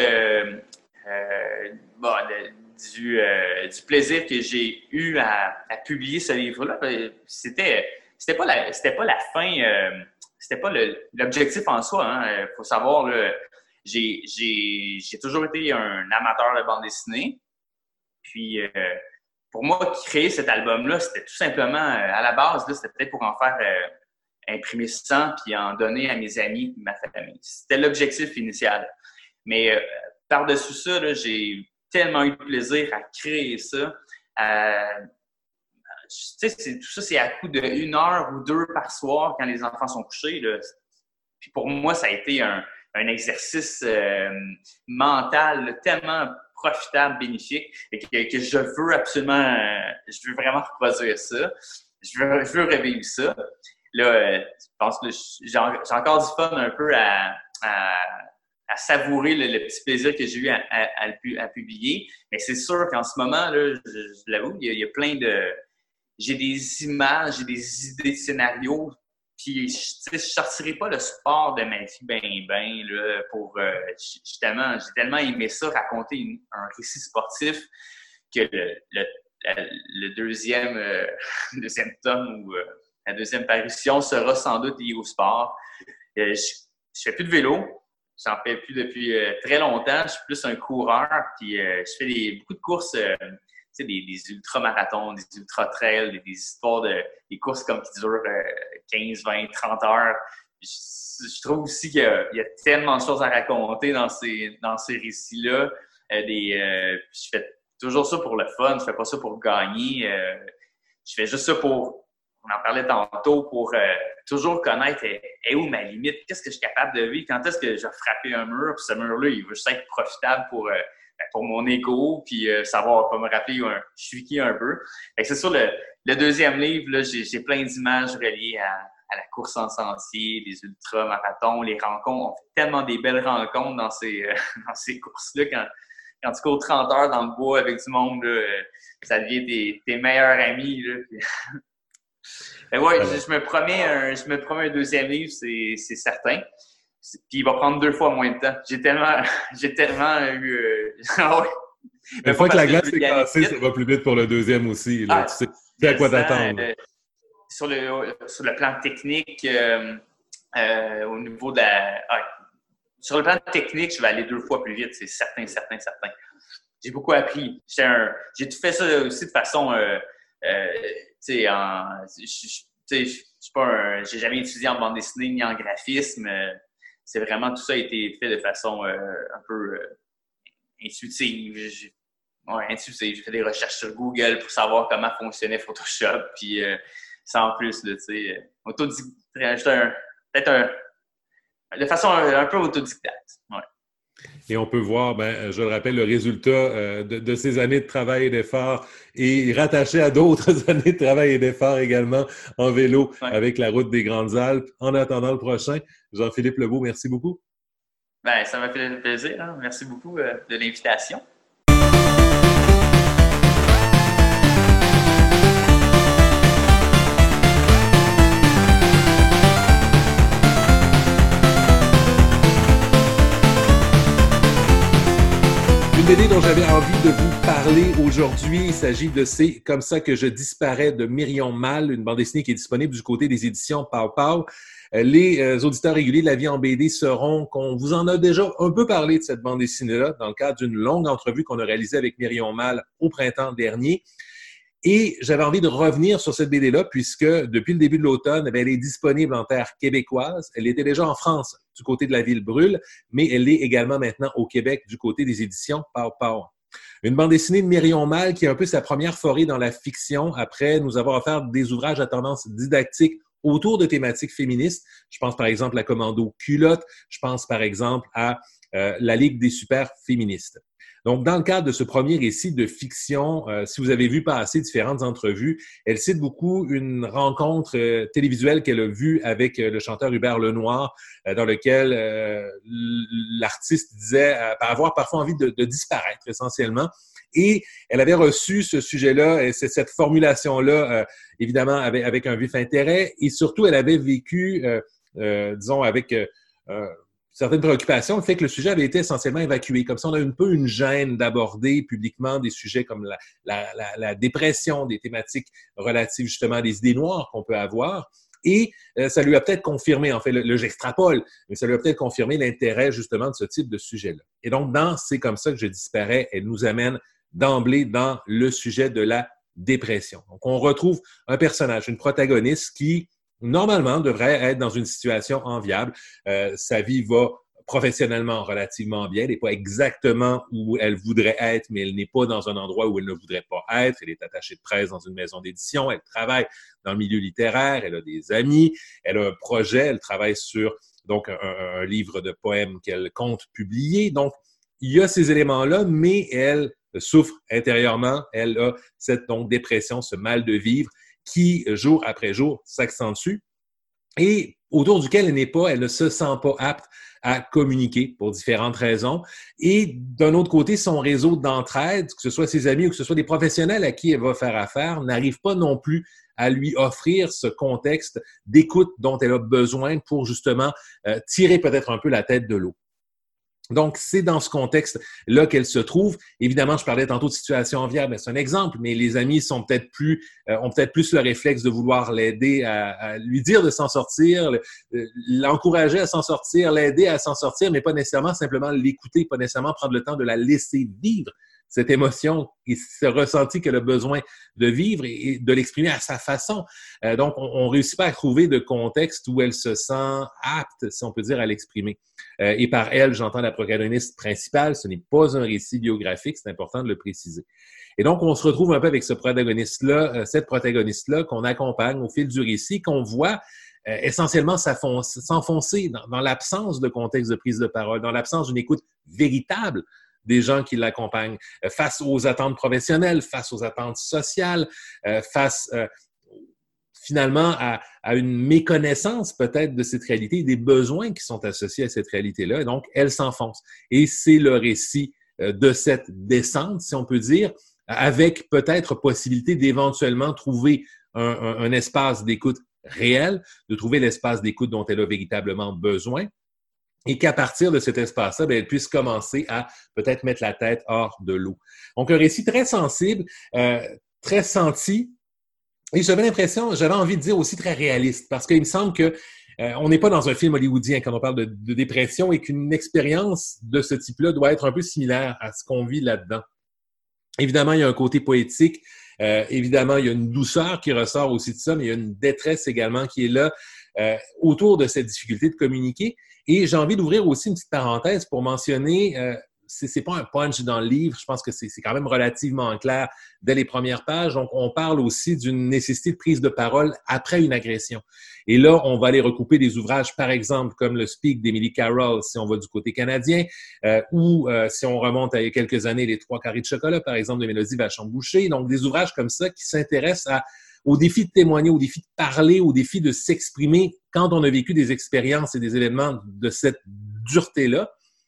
euh, bon, de, du, euh, du plaisir que j'ai eu à, à publier ce livre-là, c'était, c'était, pas, la, c'était pas la fin, euh, c'était pas le, l'objectif en soi. Il hein. faut savoir, là, J'ai, j'ai, j'ai toujours été un amateur de bande dessinée. Puis, euh, pour moi, créer cet album-là, c'était tout simplement, euh, à la base, là, c'était peut-être pour en faire euh, imprimer cent puis en donner à mes amis, ma famille. C'était l'objectif initial. Mais euh, par-dessus ça, là, j'ai tellement eu de plaisir à créer ça. Euh, tu sais, c'est, tout ça, c'est à coup de une heure ou deux par soir quand les enfants sont couchés. Là. Puis pour moi, ça a été un un exercice euh, mental là, tellement profitable, bénéfique, et que, que je veux absolument, euh, je veux vraiment reproduire ça. Je veux, je veux revivre ça. Là, euh, je pense que j'ai, j'ai encore du fun un peu à, à, à savourer le, le petit plaisir que j'ai eu à, à, à, à publier. Mais c'est sûr qu'en ce moment, là, je, je l'avoue, il y, a, il y a plein de... J'ai des images, j'ai des idées de scénarios. Puis, je ne sortirai pas le sport de ma vie ben, ben, là, pour... Euh, j'ai, tellement, j'ai tellement aimé ça, raconter une, un récit sportif, que le, le, le deuxième, euh, deuxième tome ou euh, la deuxième parution sera sans doute lié au sport. Euh, je ne fais plus de vélo. J'en fais plus depuis euh, très longtemps. Je suis plus un coureur. Puis, euh, je fais des, beaucoup de courses... Euh, Tu sais, des, des ultramarathons, des ultra-trails, des, des histoires de des courses comme qui durent euh, quinze, vingt, trente heures. Je, je trouve aussi qu'il y a, il y a tellement de choses à raconter dans ces, dans ces récits-là. Euh, des, euh, je fais toujours ça pour le fun, je fais pas ça pour gagner. Euh, je fais juste ça pour, on en parlait tantôt, pour euh, toujours connaître est, est où ma limite, qu'est-ce que je suis capable de vivre, quand est-ce que je vais frapper un mur, puis ce mur-là, il veut juste être profitable pour... Euh, pour mon ego, puis euh, savoir pas me rappeler un, je suis qui un peu. Fait que c'est sûr, le, le deuxième livre, là, j'ai, j'ai plein d'images reliées à, à la course en sentier, les ultramarathons, les rencontres. On fait tellement des belles rencontres dans ces, euh, dans ces courses-là. Quand, quand tu cours trente heures dans le bois avec du monde, là, euh, ça devient tes, tes meilleurs amis. Là. Fait, ouais, je, je, me promets un, je me promets un deuxième livre, c'est, c'est certain. Puis il va prendre deux fois moins de temps. J'ai tellement, j'ai tellement eu... Euh... ah ouais. Une fois que la glace est cassée, ça va plus vite pour le deuxième aussi. Là. Ah, tu sais, tu sais à quoi t'attendre. Euh, sur, le, sur le plan technique, euh, euh, au niveau de la... Ah, sur le plan technique, je vais aller deux fois plus vite, c'est certain, certain, certain. J'ai beaucoup appris. J'ai, un, j'ai tout fait ça aussi de façon... Euh, euh, tu sais, en... Tu sais, je suis pas un... J'ai jamais étudié en bande dessinée ni en graphisme. C'est vraiment, tout ça a été fait de façon euh, un peu euh, intuitive. ouais, intuitive. J'ai fait des recherches sur Google pour savoir comment fonctionnait Photoshop. Puis, euh, sans plus, là, tu sais, autodidacte. Peut-être un, de façon un, un peu autodidacte. Ouais. Et on peut voir, ben, je le rappelle, le résultat euh, de, de ces années de travail et d'effort est rattaché à d'autres années de travail et d'effort également en vélo Ouais. avec la route des Grandes Alpes. En attendant le prochain, Jean-Philippe Lebeau, merci beaucoup. Ben, ça m'a fait plaisir. Hein? Merci beaucoup euh, de l'invitation. Une B D dont j'avais envie de vous parler aujourd'hui, il s'agit de C'est comme ça que je disparais de Myrion Mal, une bande dessinée qui est disponible du côté des éditions Pow Pow. Les auditeurs réguliers de La Vie en B D sauront qu'on vous en a déjà un peu parlé de cette bande dessinée-là dans le cadre d'une longue entrevue qu'on a réalisée avec Myrion Mal au printemps dernier. Et j'avais envie de revenir sur cette B D-là puisque depuis le début de l'automne, elle est disponible en terre québécoise. Elle était déjà en France du côté de La Ville Brûle, mais elle est également maintenant au Québec du côté des éditions Pow Pow. Une bande dessinée de Myrion Mal qui est un peu sa première forée dans la fiction après nous avoir offert des ouvrages à tendance didactique autour de thématiques féministes. Je pense par exemple à Commando Culotte, je pense par exemple à euh, la Ligue des super féministes. Donc, dans le cadre de ce premier récit de fiction, euh, si vous avez vu passer différentes entrevues, elle cite beaucoup une rencontre euh, télévisuelle qu'elle a vue avec euh, le chanteur Hubert Lenoir, euh, dans lequel euh, l'artiste disait euh, avoir parfois envie de, de disparaître essentiellement. Et elle avait reçu ce sujet-là, et cette formulation-là, euh, évidemment, avec, avec un vif intérêt. Et surtout, elle avait vécu, euh, euh, disons, avec... Euh, euh, certaines préoccupations, le fait que le sujet avait été essentiellement évacué. Comme ça, on a un peu une gêne d'aborder publiquement des sujets comme la, la, la, la dépression, des thématiques relatives justement à des idées noires qu'on peut avoir. Et euh, ça lui a peut-être confirmé, en fait, le, le j'extrapole, mais ça lui a peut-être confirmé l'intérêt justement de ce type de sujet-là. Et donc, dans C'est comme ça que je disparais, elle nous amène d'emblée dans le sujet de la dépression. Donc, on retrouve un personnage, une protagoniste qui normalement, devrait être dans une situation enviable. Euh, sa vie va professionnellement relativement bien. Elle n'est pas exactement où elle voudrait être, mais elle n'est pas dans un endroit où elle ne voudrait pas être. Elle est attachée de presse dans une maison d'édition. Elle travaille dans le milieu littéraire. Elle a des amis. Elle a un projet. Elle travaille sur donc un, un livre de poèmes qu'elle compte publier. Donc, il y a ces éléments-là, mais elle souffre intérieurement. Elle a cette donc dépression, ce mal de vivre qui, jour après jour, s'accentue et autour duquel elle n'est pas, elle ne se sent pas apte à communiquer pour différentes raisons. Et d'un autre côté, son réseau d'entraide, que ce soit ses amis ou que ce soit des professionnels à qui elle va faire affaire, n'arrive pas non plus à lui offrir ce contexte d'écoute dont elle a besoin pour justement euh, tirer peut-être un peu la tête de l'eau. Donc, c'est dans ce contexte-là qu'elle se trouve. Évidemment, je parlais tantôt de situation enviable, mais c'est un exemple, mais les amis sont peut-être plus, euh, ont peut-être plus le réflexe de vouloir l'aider à, à lui dire de s'en sortir, l'encourager à s'en sortir, l'aider à s'en sortir, mais pas nécessairement simplement l'écouter, pas nécessairement prendre le temps de la laisser vivre cette émotion et ce ressenti qu'elle a besoin de vivre et de l'exprimer à sa façon. Euh, donc, on ne réussit pas à trouver de contexte où elle se sent apte, si on peut dire, à l'exprimer. Euh, et par elle, j'entends la protagoniste principale. Ce n'est pas un récit biographique, c'est important de le préciser. Et donc, on se retrouve un peu avec ce protagoniste-là, euh, cette protagoniste-là qu'on accompagne au fil du récit, qu'on voit euh, essentiellement s'enfoncer dans, dans l'absence de contexte de prise de parole, dans l'absence d'une écoute véritable des gens qui l'accompagnent, euh, face aux attentes professionnelles, face aux attentes sociales, euh, face euh, finalement à, à une méconnaissance peut-être de cette réalité et des besoins qui sont associés à cette réalité-là. Et donc, elle s'enfonce. Et c'est le récit euh, de cette descente, si on peut dire, avec peut-être possibilité d'éventuellement trouver un, un, un espace d'écoute réel, de trouver l'espace d'écoute dont elle a véritablement besoin, et qu'à partir de cet espace-là, bien, elle puisse commencer à peut-être mettre la tête hors de l'eau. Donc, un récit très sensible, euh, très senti, et j'avais l'impression, j'avais envie de dire aussi très réaliste, parce qu'il me semble que euh, on n'est pas dans un film hollywoodien quand on parle de, de dépression et qu'une expérience de ce type-là doit être un peu similaire à ce qu'on vit là-dedans. Évidemment, il y a un côté poétique, euh, évidemment, il y a une douceur qui ressort aussi de ça, mais il y a une détresse également qui est là euh, autour de cette difficulté de communiquer. Et j'ai envie d'ouvrir aussi une petite parenthèse pour mentionner euh, c'est, c'est pas un punch dans le livre. Je pense que c'est, c'est quand même relativement clair dès les premières pages. Donc, on parle aussi d'une nécessité de prise de parole après une agression. Et là, on va aller recouper des ouvrages, par exemple, comme le Speak d'Emily Carroll, si on va du côté canadien, euh, ou euh, si on remonte à il y a quelques années, Les Trois Carrés de chocolat, par exemple, de Mélodie Vachon-Boucher. Donc, des ouvrages comme ça qui s'intéressent à au défi de témoigner, au défi de parler, au défi de s'exprimer quand on a vécu des expériences et des événements de cette dureté-là.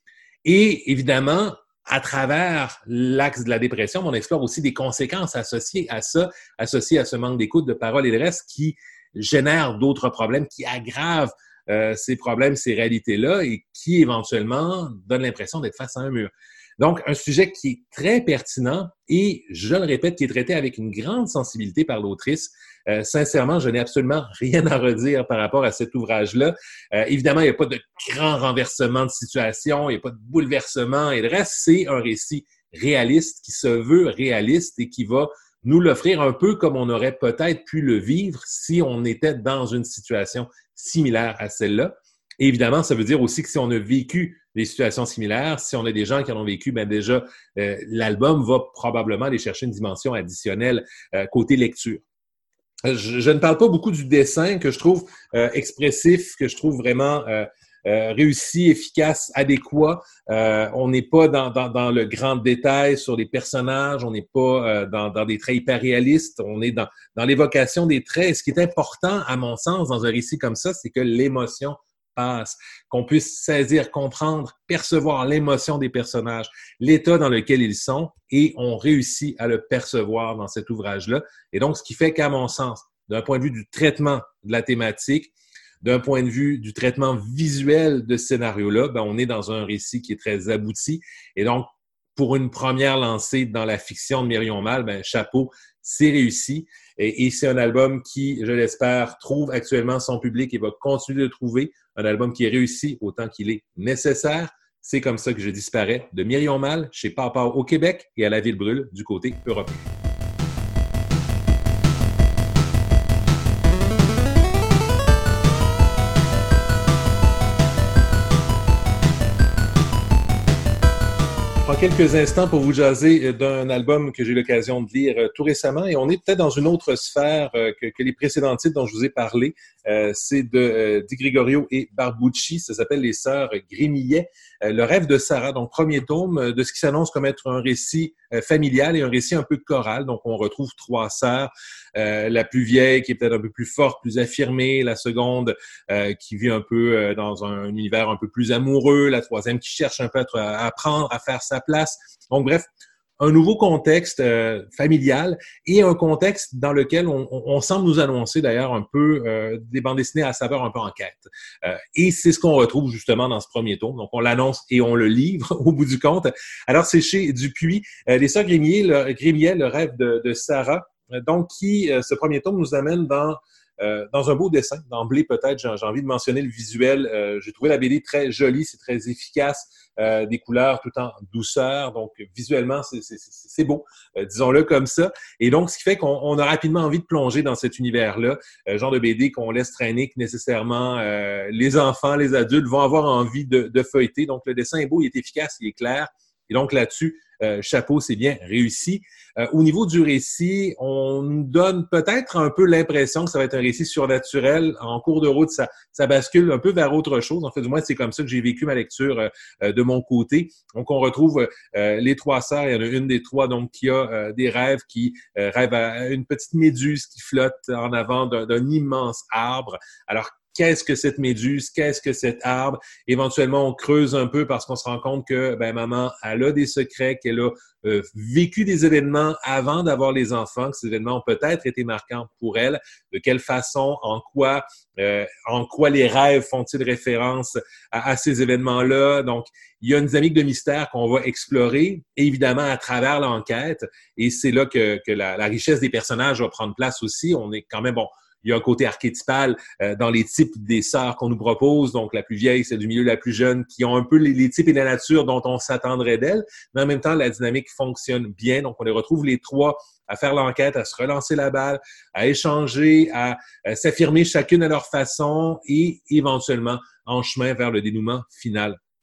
Et évidemment, à travers l'axe de la dépression, on explore aussi des conséquences associées à ça, associées à ce manque d'écoute, de parole et de reste qui génèrent d'autres problèmes, qui aggravent euh, ces problèmes, ces réalités-là et qui éventuellement donnent l'impression d'être face à un mur. Donc, un sujet qui est très pertinent et, je le répète, qui est traité avec une grande sensibilité par l'autrice. Euh, sincèrement, je n'ai absolument rien à redire par rapport à cet ouvrage-là. Euh, évidemment, il n'y a pas de grand renversement de situation, il n'y a pas de bouleversement et le reste, c'est un récit réaliste qui se veut réaliste et qui va nous l'offrir un peu comme on aurait peut-être pu le vivre si on était dans une situation similaire à celle-là. Et évidemment, ça veut dire aussi que si on a vécu des situations similaires, si on a des gens qui en ont vécu, bien déjà, euh, l'album va probablement aller chercher une dimension additionnelle euh, côté lecture. Je, je ne parle pas beaucoup du dessin que je trouve euh, expressif, que je trouve vraiment euh, euh, réussi, efficace, adéquat. Euh, on n'est pas dans, dans, dans le grand détail sur les personnages, on n'est pas euh, dans, dans des traits hyper réalistes, on est dans, dans l'évocation des traits. Et ce qui est important, à mon sens, dans un récit comme ça, c'est que l'émotion passe, qu'on puisse saisir, comprendre, percevoir l'émotion des personnages, l'état dans lequel ils sont, et on réussit à le percevoir dans cet ouvrage-là. Et donc, ce qui fait qu'à mon sens, d'un point de vue du traitement de la thématique, d'un point de vue du traitement visuel de ce scénario-là, ben, on est dans un récit qui est très abouti. Et donc, pour une première lancée dans la fiction de Myrion Mal, ben, chapeau, c'est réussi. Et, et c'est un album qui, je l'espère, trouve actuellement son public et va continuer de le trouver. Un album qui est réussi autant qu'il est nécessaire. C'est comme ça que je disparais de Myrion Mal chez Papa au Québec et à la Ville Brûle du côté européen. Quelques instants pour vous jaser d'un album que j'ai eu l'occasion de lire tout récemment et on est peut-être dans une autre sphère que, que les précédents titres dont je vous ai parlé. Euh, c'est de euh, Di Gregorio et Barbucci, ça s'appelle Les Sœurs Grémillet, euh, Le rêve de Sarah, donc premier tome de ce qui s'annonce comme être un récit euh, familial et un récit un peu choral. Donc on retrouve trois sœurs, euh, la plus vieille qui est peut-être un peu plus forte, plus affirmée, la seconde euh, qui vit un peu euh, dans un univers un peu plus amoureux, la troisième qui cherche un peu à, à apprendre à faire sa place. Donc bref, un nouveau contexte euh, familial et un contexte dans lequel on, on, on semble nous annoncer d'ailleurs un peu euh, des bandes dessinées à saveur un peu enquête. Euh, et c'est ce qu'on retrouve justement dans ce premier tome. Donc on l'annonce et on le livre au bout du compte. Alors c'est chez Dupuis, euh, Les Sœurs Grémillet, le, Grémillet, le rêve de, de Sarah, euh, donc qui, euh, ce premier tome nous amène dans Euh, dans un beau dessin. D'emblée, peut-être, j'ai, j'ai envie de mentionner le visuel. Euh, j'ai trouvé la B D très jolie, c'est très efficace, euh, des couleurs tout en douceur. Donc, visuellement, c'est, c'est, c'est, c'est beau, euh, disons-le comme ça. Et donc, ce qui fait qu'on on a rapidement envie de plonger dans cet univers-là, euh, genre de B D qu'on laisse traîner, que nécessairement euh, les enfants, les adultes vont avoir envie de, de feuilleter. Donc, le dessin est beau, il est efficace, il est clair. Et donc, là-dessus, Euh, chapeau, c'est bien réussi. Euh, au niveau du récit, on nous donne peut-être un peu l'impression que ça va être un récit surnaturel. En cours de route, ça, ça bascule un peu vers autre chose. En fait, du moins, c'est comme ça que j'ai vécu ma lecture euh, de mon côté. Donc, on retrouve euh, les trois sœurs. Il y en a une des trois donc qui a euh, des rêves, qui euh, rêve à une petite méduse qui flotte en avant d'un, d'un immense arbre. Alors, qu'est-ce que cette méduse? Qu'est-ce que cet arbre? Éventuellement, on creuse un peu parce qu'on se rend compte que ben, maman, elle a des secrets, qu'elle a euh, vécu des événements avant d'avoir les enfants, que ces événements ont peut-être été marquants pour elle. De quelle façon, en quoi, euh, en quoi les rêves font-ils référence à, à ces événements-là? Donc, il y a une dynamique de mystère qu'on va explorer, évidemment, à travers l'enquête. Et c'est là que, que la, la richesse des personnages va prendre place aussi. On est quand même, bon, il y a un côté archétypal euh, dans les types des sœurs qu'on nous propose. Donc, la plus vieille, celle du milieu, la plus jeune, qui ont un peu les, les types et la nature dont on s'attendrait d'elles. Mais en même temps, la dynamique fonctionne bien. Donc, on les retrouve les trois à faire l'enquête, à se relancer la balle, à échanger, à, à s'affirmer chacune à leur façon et éventuellement en chemin vers le dénouement final.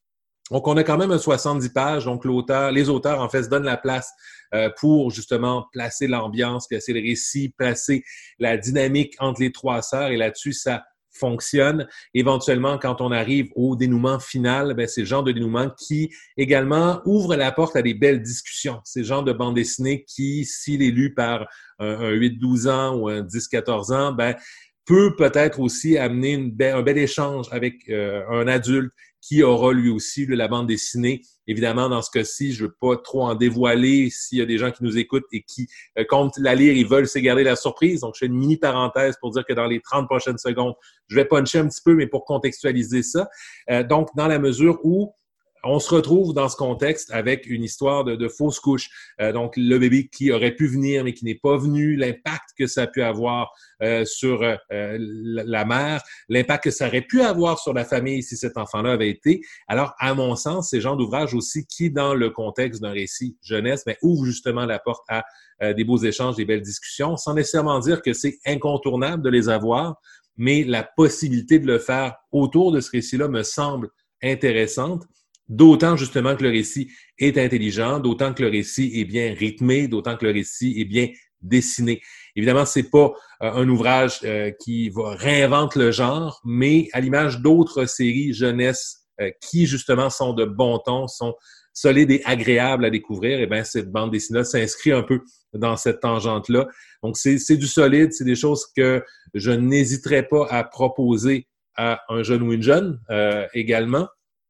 Donc, on a quand même un soixante-dix pages. Donc, l'auteur, les auteurs, en fait, se donnent la place euh, pour justement placer l'ambiance, placer le récit, placer la dynamique entre les trois sœurs. Et là-dessus, ça fonctionne. Éventuellement, quand on arrive au dénouement final, ben, c'est le genre de dénouement qui également ouvre la porte à des belles discussions. C'est le genre de bande dessinée qui, s'il est lu par un, un huit douze ans ou un dix quatorze ans, ben, peut peut-être aussi amener une belle, un bel échange avec euh, un adulte qui aura lui aussi la bande dessinée. Évidemment, dans ce cas-ci, je ne veux pas trop en dévoiler s'il y a des gens qui nous écoutent et qui euh, comptent la lire, ils veulent se garder la surprise. Donc, je fais une mini parenthèse pour dire que dans les trente prochaines secondes, je vais puncher un petit peu, mais pour contextualiser ça. Euh, donc, dans la mesure où on se retrouve dans ce contexte avec une histoire de, de fausse couche. Euh, donc, le bébé qui aurait pu venir, mais qui n'est pas venu, l'impact que ça a pu avoir euh, sur euh, la, la mère, l'impact que ça aurait pu avoir sur la famille si cet enfant-là avait été. Alors, à mon sens, ces genres d'ouvrages aussi qui, dans le contexte d'un récit jeunesse, mais ouvrent justement la porte à euh, des beaux échanges, des belles discussions, sans nécessairement dire que c'est incontournable de les avoir, mais la possibilité de le faire autour de ce récit-là me semble intéressante. D'autant justement que le récit est intelligent, d'autant que le récit est bien rythmé, d'autant que le récit est bien dessiné. Évidemment, c'est pas euh, un ouvrage euh, qui va réinventer le genre, mais à l'image d'autres séries jeunesse euh, qui justement sont de bon ton, sont solides et agréables à découvrir, et bien cette bande dessinée s'inscrit un peu dans cette tangente-là. Donc c'est, c'est du solide, c'est des choses que je n'hésiterais pas à proposer à un jeune ou une jeune euh, également.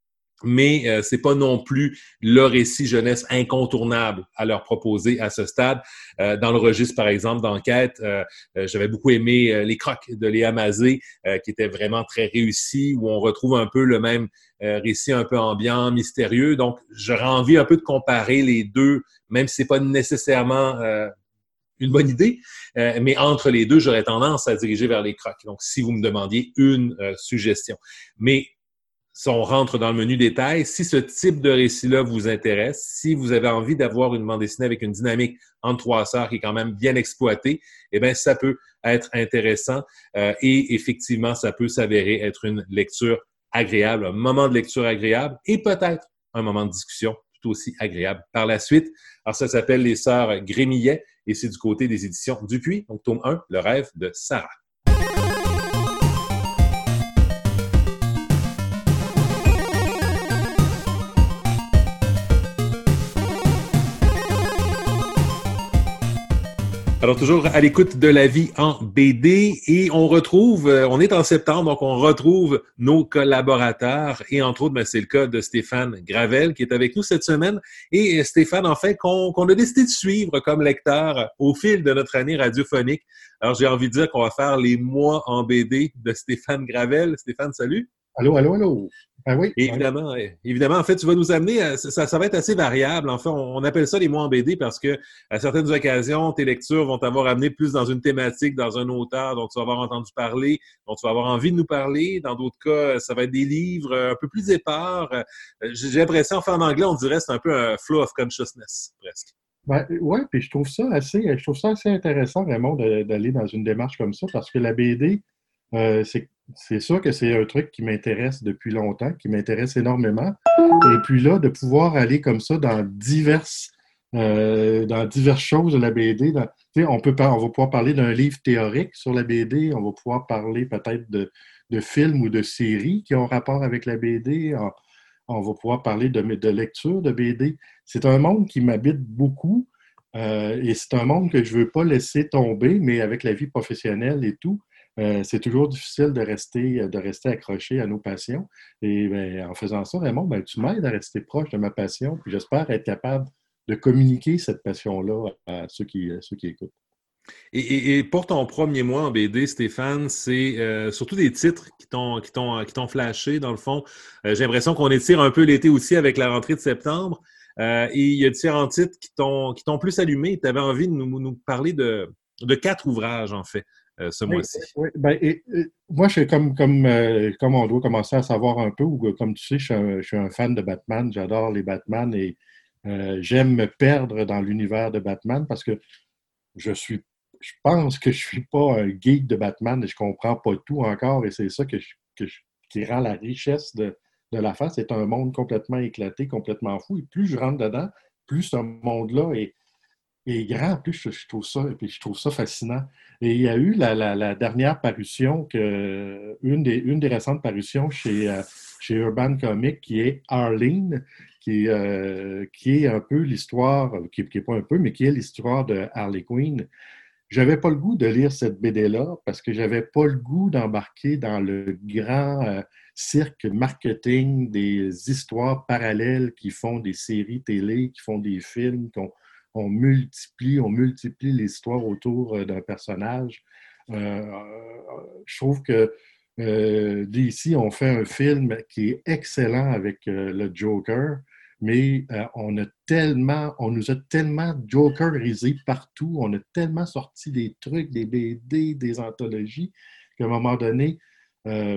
Mais euh, c'est pas non plus le récit jeunesse incontournable à leur proposer à ce stade. Euh, dans le registre, par exemple, d'enquête, euh, euh, j'avais beaucoup aimé euh, Les Crocs de Léa Mazé, euh, qui était vraiment très réussi, où on retrouve un peu le même euh, récit un peu ambiant, mystérieux. Donc, j'aurais envie un peu de comparer les deux, même si c'est pas nécessairement euh, une bonne idée, euh, mais entre les deux, j'aurais tendance à diriger vers Les Crocs. Donc, si vous me demandiez une euh, suggestion. Mais si on rentre dans le menu détail, si ce type de récit-là vous intéresse, si vous avez envie d'avoir une bande dessinée avec une dynamique entre trois sœurs qui est quand même bien exploitée, eh bien, ça peut être intéressant euh, et effectivement, ça peut s'avérer être une lecture agréable, un moment de lecture agréable et peut-être un moment de discussion tout aussi agréable par la suite. Alors, ça s'appelle Les Sœurs Grémillet et c'est du côté des éditions Dupuis, donc tome un, Le rêve de Sarah. Alors, toujours à l'écoute de La vie en B D et on retrouve, on est en septembre, donc on retrouve nos collaborateurs et entre autres, ben, c'est le cas de Stéphane Gravel qui est avec nous cette semaine et Stéphane, en fait, qu'on, qu'on a décidé de suivre comme lecteur au fil de notre année radiophonique. Alors, j'ai envie de dire qu'on va faire les mois en B D de Stéphane Gravel. Stéphane, salut! Allô, allô, allô! Ah oui. Et évidemment, ouais. évidemment, en fait, tu vas nous amener, à, ça, ça va être assez variable. En fait, on, on appelle ça les mois en B D parce que à certaines occasions, tes lectures vont t'avoir amené plus dans une thématique, dans un auteur dont tu vas avoir entendu parler, dont tu vas avoir envie de nous parler. Dans d'autres cas, ça va être des livres un peu plus épars. J'ai l'impression, enfin, en anglais, on dirait c'est un peu un flow of consciousness, presque. Ben, oui, puis je trouve ça assez, je trouve ça assez intéressant, vraiment, de, d'aller dans une démarche comme ça parce que la B D, euh, c'est C'est sûr que c'est un truc qui m'intéresse depuis longtemps, qui m'intéresse énormément. Et puis là, de pouvoir aller comme ça dans diverses, euh, dans diverses choses de la B D. Dans, on, peut, on va pouvoir parler d'un livre théorique sur la B D, on va pouvoir parler peut-être de, de films ou de séries qui ont rapport avec la B D. On, on va pouvoir parler de, de lecture de B D. C'est un monde qui m'habite beaucoup euh, et c'est un monde que je ne veux pas laisser tomber, mais avec la vie professionnelle et tout, Euh, c'est toujours difficile de rester, de rester accroché à nos passions. Et ben, en faisant ça, Raymond, ben, tu m'aides à rester proche de ma passion. Puis j'espère être capable de communiquer cette passion-là à ceux qui, à ceux qui écoutent. Et, et, et pour ton premier mois en B D, Stéphane, c'est euh, surtout des titres qui t'ont, qui t'ont, qui t'ont flashé, dans le fond. Euh, j'ai l'impression qu'on étire un peu l'été aussi avec la rentrée de septembre. Euh, et il y a différents titres qui t'ont, qui t'ont plus allumé. Tu avais envie de nous, nous parler de, de quatre ouvrages, en fait. Euh, ce Oui, mois-ci. oui. Ben, et, et, moi, je suis comme, comme, euh, comme on doit commencer à savoir un peu, ou comme tu sais, je suis un, je suis un fan de Batman, j'adore les Batman et euh, j'aime me perdre dans l'univers de Batman parce que je suis, je pense que je suis pas un geek de Batman et je comprends pas tout encore et c'est ça que je, que je- qui rend la richesse de, de l'affaire. C'est un monde complètement éclaté, complètement fou. Et plus je rentre dedans, plus ce monde-là est, est grand, plus je, je trouve ça, et puis je trouve ça fascinant. Et il y a eu la, la, la dernière parution, que, une, des, une des récentes parutions chez, euh, chez Urban Comics, qui est Arlene, qui, euh, qui est un peu l'histoire, qui n'est pas un peu, mais qui est l'histoire de Harley Quinn. J'avais pas le goût de lire cette B D-là parce que j'avais pas le goût d'embarquer dans le grand euh, cirque marketing des histoires parallèles qui font des séries télé, qui font des films, qu'on on multiplie, on multiplie l'histoire autour euh, d'un personnage. Euh, je trouve que euh, D C ont fait un film qui est excellent avec euh, le Joker, mais euh, on a tellement, on nous a tellement jokerisé partout, on a tellement sorti des trucs, des B D, des anthologies, qu'à un moment donné, euh,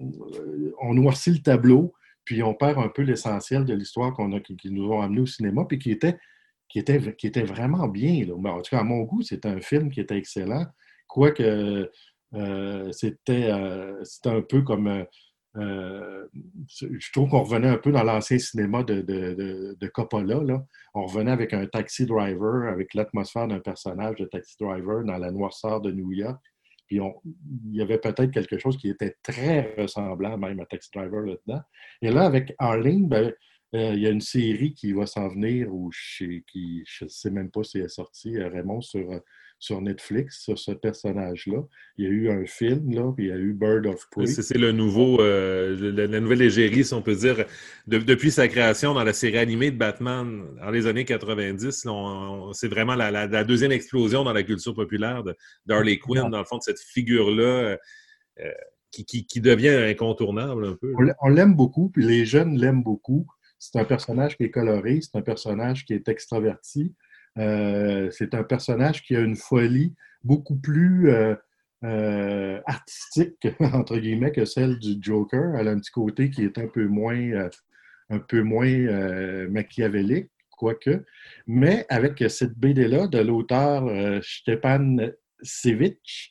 on noircit le tableau, puis on perd un peu l'essentiel de l'histoire qu'on a, qui, qui nous ont amené au cinéma, puis qui était, qui était, qui était vraiment bien. Là. En tout cas, à mon goût, c'est un film qui était excellent, quoique euh, c'était, euh, c'était un peu comme... Euh, Euh, je trouve qu'on revenait un peu dans l'ancien cinéma de, de, de, de Coppola. Là. On revenait avec un taxi driver, avec l'atmosphère d'un personnage de taxi driver dans la noirceur de New York. Puis on, il y avait peut-être quelque chose qui était très ressemblant même à Taxi Driver là-dedans. Et là, avec Arlene, ben, euh, il y a une série qui va s'en venir, ou je, qui, je ne sais même pas si elle est sortie, Raymond, sur, sur Netflix, sur ce personnage-là. Il y a eu un film, là, puis il y a eu Bird of Prey. C'est, c'est le nouveau, euh, la, la nouvelle égérie, si on peut dire, de, depuis sa création dans la série animée de Batman dans les années quatre-vingt-dix. Là, on, on, c'est vraiment la, la, la deuxième explosion dans la culture populaire de, d'Harley Quinn, dans le fond, de cette figure-là euh, qui, qui, qui devient incontournable un peu. On, on l'aime beaucoup, puis les jeunes l'aiment beaucoup. C'est un personnage qui est coloré, c'est un personnage qui est extraverti. Euh, c'est un personnage qui a une folie beaucoup plus euh, euh, artistique, entre guillemets, que celle du Joker. Elle a un petit côté qui est un peu moins, euh, un peu moins euh, machiavélique, quoique. Mais avec cette B D-là de l'auteur euh, Stepan Šević,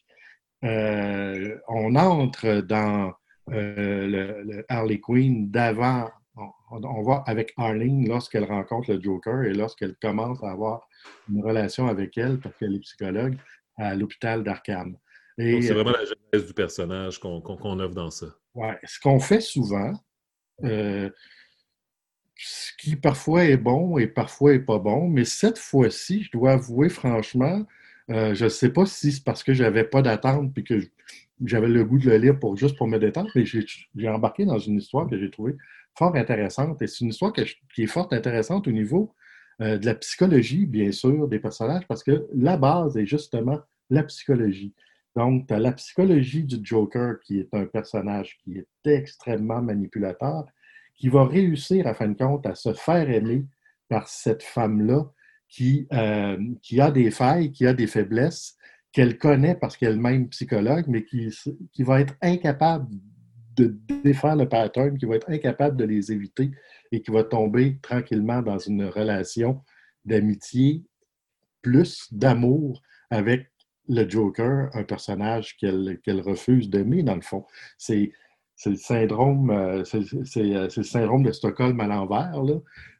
euh, on entre dans euh, le, le Harley Quinn d'avant. On, on va avec Arlene lorsqu'elle rencontre le Joker et lorsqu'elle commence à avoir une relation avec elle, parce qu'elle est psychologue, à l'hôpital d'Arkham. Et, donc, c'est vraiment la genèse du personnage qu'on, qu'on, qu'on offre dans ça. Ouais, ce qu'on fait souvent, euh, ce qui parfois est bon et parfois est pas bon, mais cette fois-ci, je dois avouer franchement, euh, je ne sais pas si c'est parce que j'avais pas d'attente et que j'avais le goût de le lire pour, juste pour me détendre, mais j'ai, j'ai embarqué dans une histoire que j'ai trouvée fort intéressante. Et c'est une histoire que je, qui est fort intéressante au niveau euh, de la psychologie, bien sûr, des personnages, parce que la base est justement la psychologie. Donc, tu as la psychologie du Joker, qui est un personnage qui est extrêmement manipulateur, qui va réussir, à fin de compte, à se faire aimer par cette femme-là qui, euh, qui a des failles, qui a des faiblesses, qu'elle connaît parce qu'elle est même psychologue, mais qui, qui va être incapable de défaire le pattern, qui va être incapable de les éviter et qui va tomber tranquillement dans une relation d'amitié plus d'amour avec le Joker, un personnage qu'elle, qu'elle refuse d'aimer, dans le fond. C'est, c'est le syndrome, c'est, c'est, c'est le syndrome de Stockholm à l'envers, là.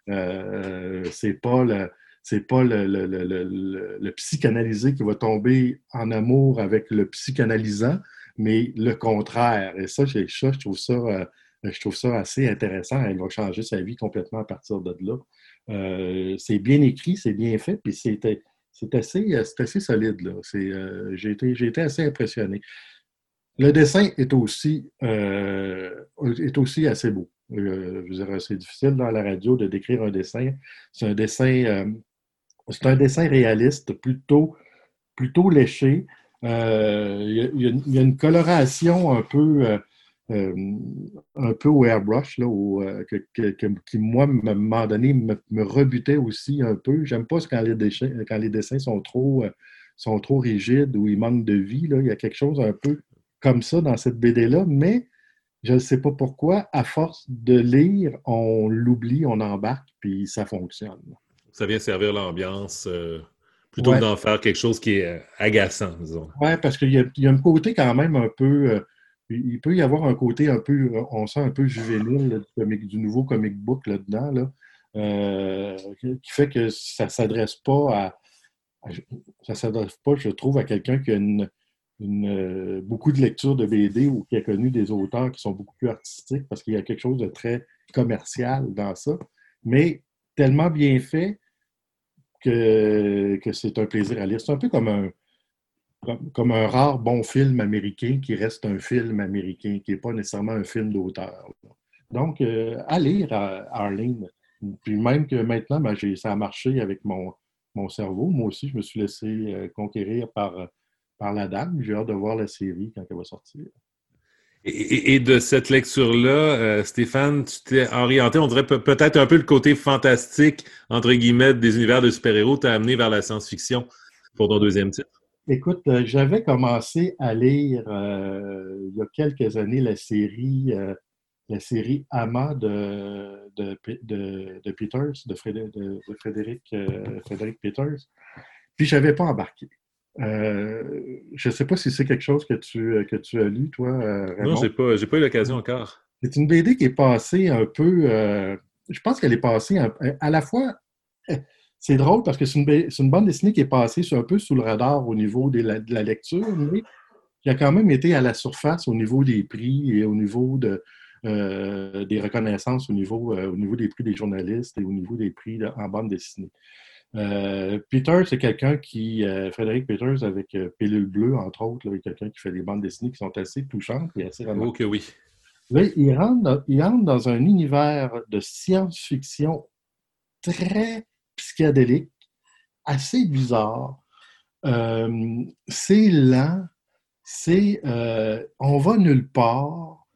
Euh, c'est pas le, c'est pas le, le, le, le, le psychanalysé qui va tomber en amour avec le psychanalysant, mais le contraire. Et ça, j'ai, ça je trouve ça, euh, je trouve ça assez intéressant. Elle va changer sa vie complètement à partir de là. Euh, c'est bien écrit, c'est bien fait, puis c'était, c'est assez, c'est assez solide, là. C'est, euh, j'ai été, j'ai été assez impressionné. Le dessin est aussi, euh, est aussi assez beau. Euh, je veux dire, c'est difficile dans la radio de décrire un dessin. C'est un dessin, euh, c'est un dessin réaliste, plutôt, plutôt léché. Euh, il, y a, il y a une coloration un peu, euh, euh, un peu au airbrush, là, au, euh, que, que, que, qui, moi, à un moment donné, me, me rebutait aussi un peu. J'aime pas quand les, dessins, quand les dessins sont trop, euh, sont trop rigides ou ils manquent de vie. Là. Il y a quelque chose un peu comme ça dans cette B D-là, mais je ne sais pas pourquoi, à force de lire, on l'oublie, on embarque, puis ça fonctionne. Ça vient servir l'ambiance euh, plutôt ouais. que d'en faire quelque chose qui est euh, agaçant, disons. Oui, parce qu'il y a, il y a un côté quand même un peu, euh, il peut y avoir un côté un peu, on sent un peu juvénile là, du, comic, du nouveau comic book là-dedans, là, euh, qui fait que ça ne s'adresse pas à, à, ça s'adresse pas, je trouve, à quelqu'un qui a une, une, euh, beaucoup de lectures de B D ou qui a connu des auteurs qui sont beaucoup plus artistiques parce qu'il y a quelque chose de très commercial dans ça, mais tellement bien fait que, que c'est un plaisir à lire. C'est un peu comme un, comme, comme un rare bon film américain qui reste un film américain, qui n'est pas nécessairement un film d'auteur. Donc, euh, à lire, à Arlene. Puis même que maintenant, ben, j'ai, ça a marché avec mon, mon cerveau. Moi aussi, je me suis laissé euh, conquérir par, par la dame. J'ai hâte de voir la série quand elle va sortir. Et, et- et de cette lecture-là, euh, Stéphane, tu t'es orienté, on dirait pe- peut-être un peu le côté fantastique, entre guillemets, des univers de super-héros, t'as amené vers la science-fiction pour ton deuxième titre. Écoute, euh, j'avais commencé à lire euh, il y a quelques années la série, euh, la série Ama de, de, de, de Peters, de, Frédé- de, de Frédéric, euh, Frédéric Peters, puis je n'avais pas embarqué. Euh, je ne sais pas si c'est quelque chose que tu, que tu as lu, toi, euh, Non, Raymond. j'ai pas, j'ai pas eu l'occasion encore. C'est une B D qui est passée un peu. Euh, je pense qu'elle est passée un- à la fois. C'est drôle parce que c'est une, ba- c'est une bande dessinée qui est passée sur- un peu sous le radar au niveau de la, de la lecture, mais qui a quand même été à la surface au niveau des prix et au niveau de, euh, des reconnaissances, au niveau, euh, au niveau des prix des journalistes et au niveau des prix de- en bande dessinée. Euh, Peter, c'est quelqu'un qui, euh, Frédéric Peters avec euh, Pilule Bleue, entre autres, là, est quelqu'un qui fait des bandes dessinées qui sont assez touchantes et assez Oh remarquables. que oui. Là, il rentre dans, il entre dans un univers de science-fiction très psychédélique, assez bizarre. Euh, c'est lent, c'est euh, on va nulle part.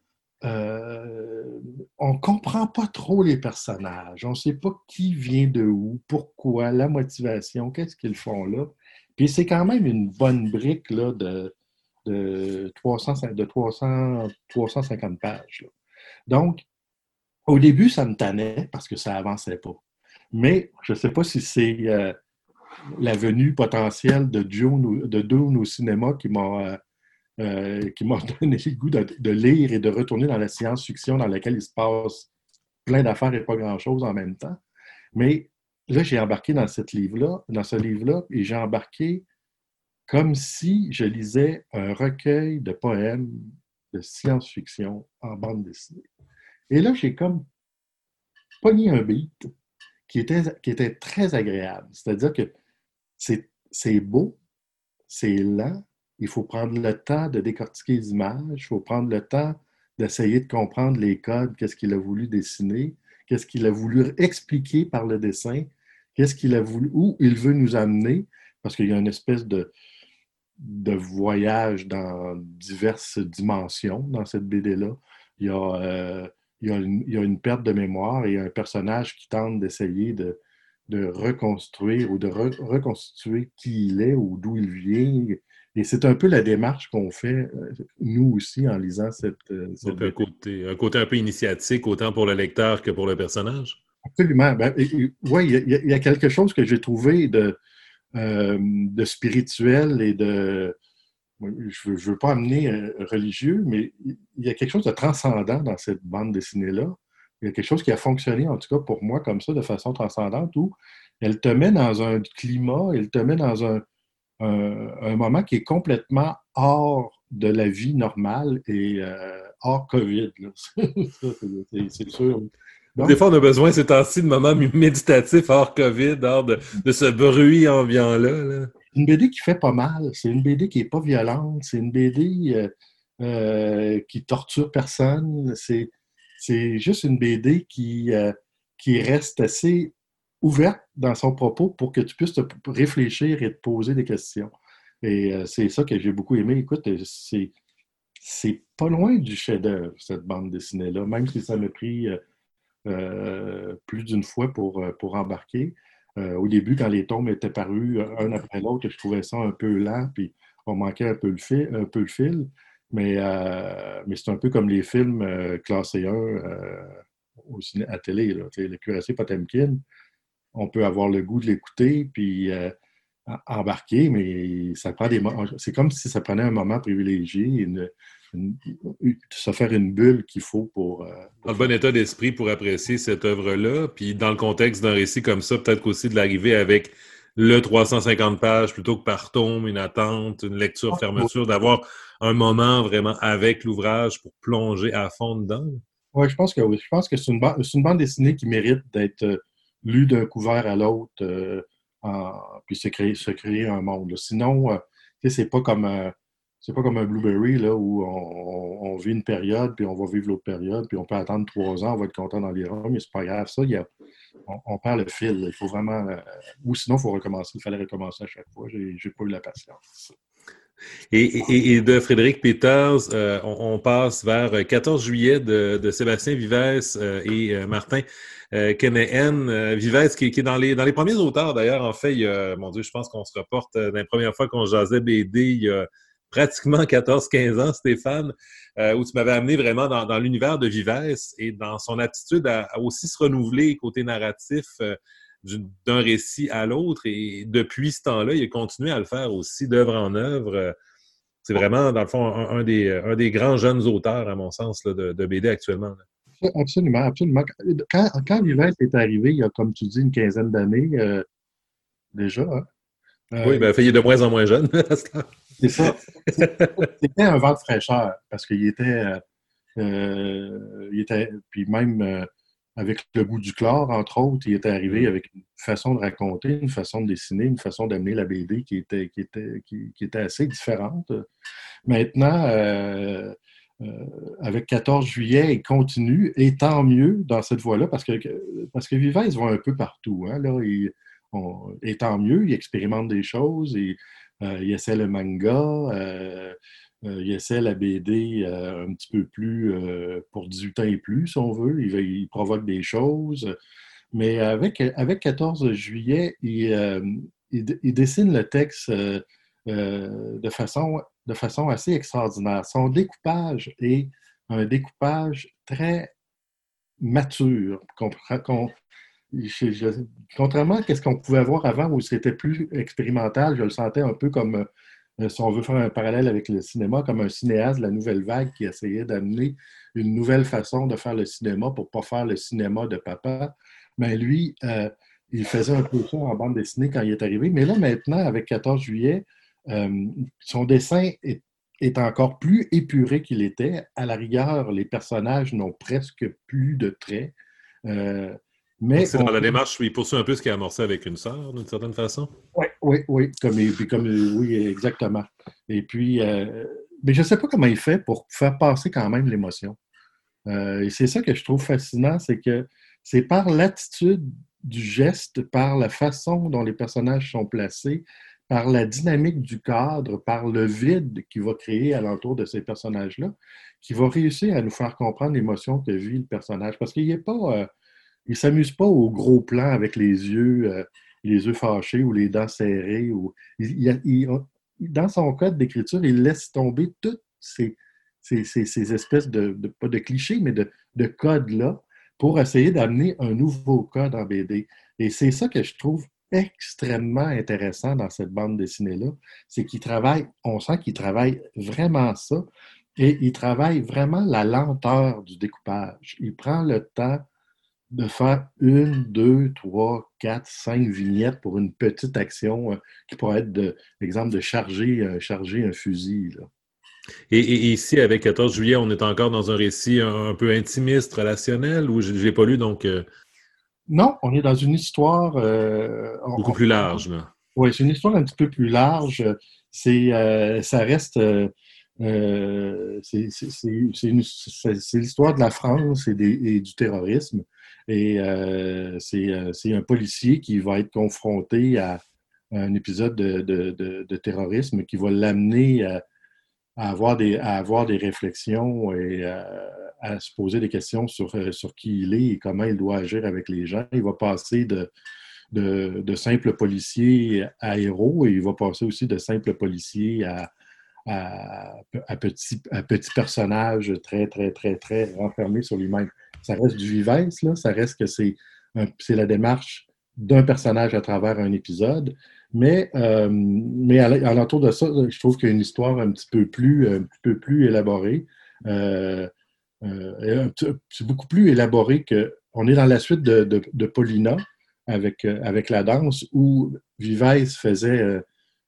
Euh, on comprend pas trop les personnages. On sait pas qui vient de où, pourquoi, la motivation, qu'est-ce qu'ils font là. Puis c'est quand même une bonne brique là, de, de, trois cents, de trois cents, trois cent cinquante pages, là. Donc, au début, ça me tannait parce que ça avançait pas. Mais je ne sais pas si c'est euh, la venue potentielle de Dune, de Dune au cinéma qui m'a euh, euh, qui m'a donné le goût de, de lire et de retourner dans la science-fiction dans laquelle il se passe plein d'affaires et pas grand-chose en même temps. Mais là, j'ai embarqué dans ce livre-là, dans ce livre-là, et j'ai embarqué comme si je lisais un recueil de poèmes de science-fiction en bande dessinée. Et là, j'ai comme pogné un beat qui était, qui était très agréable. C'est-à-dire que c'est, c'est beau, c'est lent, il faut prendre le temps de décortiquer les images, il faut prendre le temps d'essayer de comprendre les codes, qu'est-ce qu'il a voulu dessiner, qu'est-ce qu'il a voulu expliquer par le dessin, qu'est-ce qu'il a voulu, où il veut nous amener, parce qu'il y a une espèce de, de voyage dans diverses dimensions dans cette B D-là. Il y a, euh, il y a une, il y a une perte de mémoire et un personnage qui tente d'essayer de, de reconstruire ou de re- reconstituer qui il est ou d'où il vient. Et c'est un peu la démarche qu'on fait, euh, nous aussi, en lisant cette, euh, cette Donc un B D. côté, un côté un peu initiatique, autant pour le lecteur que pour le personnage. Absolument. Ben, oui, il y, a- il y a quelque chose que j'ai trouvé de, euh, de spirituel et de, je ne veux, veux pas amener euh, religieux, mais il y a quelque chose de transcendant dans cette bande dessinée-là. Il y a quelque chose qui a fonctionné, en tout cas pour moi, comme ça, de façon transcendante, où elle te met dans un climat, elle te met dans un, un, un moment qui est complètement hors de la vie normale et euh, hors COVID, là. Ça, c'est, c'est sûr. Des Donc, fois, on a besoin ces temps-ci de moments méditatifs hors COVID, hors de, de ce bruit ambiant-là, là. une B D qui fait pas mal. C'est une B D qui n'est pas violente. C'est une B D euh, euh, qui torture personne. C'est, c'est juste une B D qui, euh, qui reste assez ouverte dans son propos pour que tu puisses te réfléchir et te poser des questions. Et euh, c'est ça que j'ai beaucoup aimé. Écoute, c'est, c'est pas loin du chef-d'œuvre, cette bande dessinée-là, même si ça m'a pris euh, euh, plus d'une fois pour, euh, pour embarquer. Euh, au début, quand les tomes étaient parus euh, un après l'autre, je trouvais ça un peu lent, puis on manquait un peu le fil. Un peu le fil. Mais, euh, mais c'est un peu comme les films euh, classés un euh, au ciné, à télé. Là. Le Cuirassé Potemkin, on peut avoir le goût de l'écouter, puis euh, embarquer, mais ça prend des moments. C'est comme si ça prenait un moment privilégié, une, une, se faire une bulle qu'il faut pour... Euh, pour dans le bon état d'esprit pour apprécier cette œuvre-là. Puis dans le contexte d'un récit comme ça, peut-être qu'aussi de l'arriver avec le trois cent cinquante pages plutôt que par tome, une attente, une lecture, fermeture, d'avoir un moment vraiment avec l'ouvrage pour plonger à fond dedans. Oui, je pense que oui. Je pense que c'est une, ba- c'est une bande dessinée qui mérite d'être euh, lue d'un couvert à l'autre, euh, en- puis se créer, se créer un monde, là. Sinon, euh, tu sais, c'est pas comme euh, c'est pas comme un Blueberry là, où on, on- on vit une période, puis on va vivre l'autre période, puis on peut attendre trois ans, on va être content d'environ, mais c'est pas grave. Ça, il y a, on, on perd le fil, là. Il faut vraiment. Euh, ou sinon, il faut recommencer. Il fallait recommencer à chaque fois. J'ai, j'ai pas eu la patience. Et, et, et de Frédéric Peters, euh, on, on passe vers quatorze juillet de, de Sébastien Vives euh, et euh, Martin euh, Kenéen. Euh, Vives qui, qui est dans les, dans les premiers auteurs, d'ailleurs. En fait, il y a, mon Dieu, je pense qu'on se reporte euh, dans la première fois qu'on jasait B D il y a pratiquement quatorze quinze ans, Stéphane, euh, où tu m'avais amené vraiment dans, dans l'univers de Vives et dans son aptitude à, à aussi se renouveler côté narratif euh, d'un récit à l'autre. Et depuis ce temps-là, il a continué à le faire aussi d'œuvre en œuvre. C'est vraiment, dans le fond, un, un des, un des grands jeunes auteurs, à mon sens, là, de, de B D actuellement. Là. Absolument, absolument. Quand, quand Vives est arrivé, il y a, comme tu dis, une quinzaine d'années, euh, déjà, hein, Oui, euh, bien, il est de moins en moins jeune. c'est ça. C'était un vent de fraîcheur parce qu'il était, euh, euh, il était, puis même euh, avec le goût du chlore, entre autres, il était arrivé Mm. avec une façon de raconter, une façon de dessiner, une façon d'amener la B D qui était, qui était, qui, qui était assez différente. Maintenant, euh, euh, avec quatorze juillet, il continue, et tant mieux dans cette voie-là, parce que, parce que Vives va un peu partout. Hein, là, il, on, et tant mieux, il expérimente des choses, et, euh, il essaie le manga, euh, euh, il essaie la B D euh, un petit peu plus euh, pour dix-huit ans et plus, si on veut. Il, il provoque des choses. Mais avec, avec quatorze juillet, il, euh, il, il dessine le texte euh, euh, de façon, de façon assez extraordinaire. Son découpage est un découpage très mature. qu'on- qu'on- je- je- contrairement à ce qu'on pouvait avoir avant où c'était plus expérimental, je le sentais un peu comme, euh, si on veut faire un parallèle avec le cinéma, comme un cinéaste de la nouvelle vague qui essayait d'amener une nouvelle façon de faire le cinéma pour ne pas faire le cinéma de papa. Mais lui, euh, il faisait un peu ça en bande dessinée quand il est arrivé. Mais là, maintenant, avec quatorze juillet, euh, son dessin est, est encore plus épuré qu'il était. À la rigueur, les personnages n'ont presque plus de traits. Euh, Donc, mais c'est dans on... la démarche, il poursuit un peu ce qu'il a amorcé avec une sœur, d'une certaine façon. Oui, oui, oui, comme, et puis comme, euh, oui, exactement. Et puis, euh, mais je ne sais pas comment il fait pour faire passer quand même l'émotion. Euh, et c'est ça que je trouve fascinant, c'est que c'est par l'attitude du geste, par la façon dont les personnages sont placés, par la dynamique du cadre, par le vide qu'il va créer alentour de ces personnages-là, qu'il va réussir à nous faire comprendre l'émotion que vit le personnage. Parce qu'il n'est pas, euh, il s'amuse pas au gros plan avec les yeux, euh, les yeux fâchés ou les dents serrées. Ou... Il, il, il, dans son code d'écriture, il laisse tomber toutes ces, ces, ces, ces espèces de, de, pas de clichés, mais de, de codes-là pour essayer d'amener un nouveau code en B D. Et c'est ça que je trouve extrêmement intéressant dans cette bande dessinée-là, c'est qu'il travaille, on sent qu'il travaille vraiment ça, et il travaille vraiment la lenteur du découpage. Il prend le temps de faire une, deux, trois, quatre, cinq vignettes pour une petite action euh, qui pourrait être, de, exemple, de charger, euh, charger un fusil. Là. Et, et ici, avec quatorze juillet, on est encore dans un récit un, un peu intimiste, relationnel, ou je n'ai pas lu, donc euh, Non, on est dans une histoire. Euh, beaucoup on- plus on- large. Là. ouais, c'est une histoire un petit peu plus large. C'est, euh, ça reste. Euh, euh, c'est c'est- c'est- c'est une- c'est- c'est l'histoire de la France et, des- et du terrorisme. Et euh, c'est euh, c'est un policier qui va être confronté à un épisode de, de- de- de terrorisme qui va l'amener à, à avoir des, à avoir des réflexions et à, à se poser des questions sur, euh, sur qui il est et comment il doit agir avec les gens. Il va passer de, de, de simple policier à héros et il va passer aussi de simple policier à, à, à, petit, à petit personnage très, très, très, très renfermé sur lui-même. Ça reste du Vives, là. Ça reste que c'est, un- c'est la démarche d'un personnage à travers un épisode. Mais, euh, mais à l'entour de ça, je trouve qu'il y a une histoire un petit peu plus, un petit peu plus élaborée. Euh, euh, c'est beaucoup plus élaboré que. On est dans la suite de, de, de Paulina avec, avec la danse où Vives faisait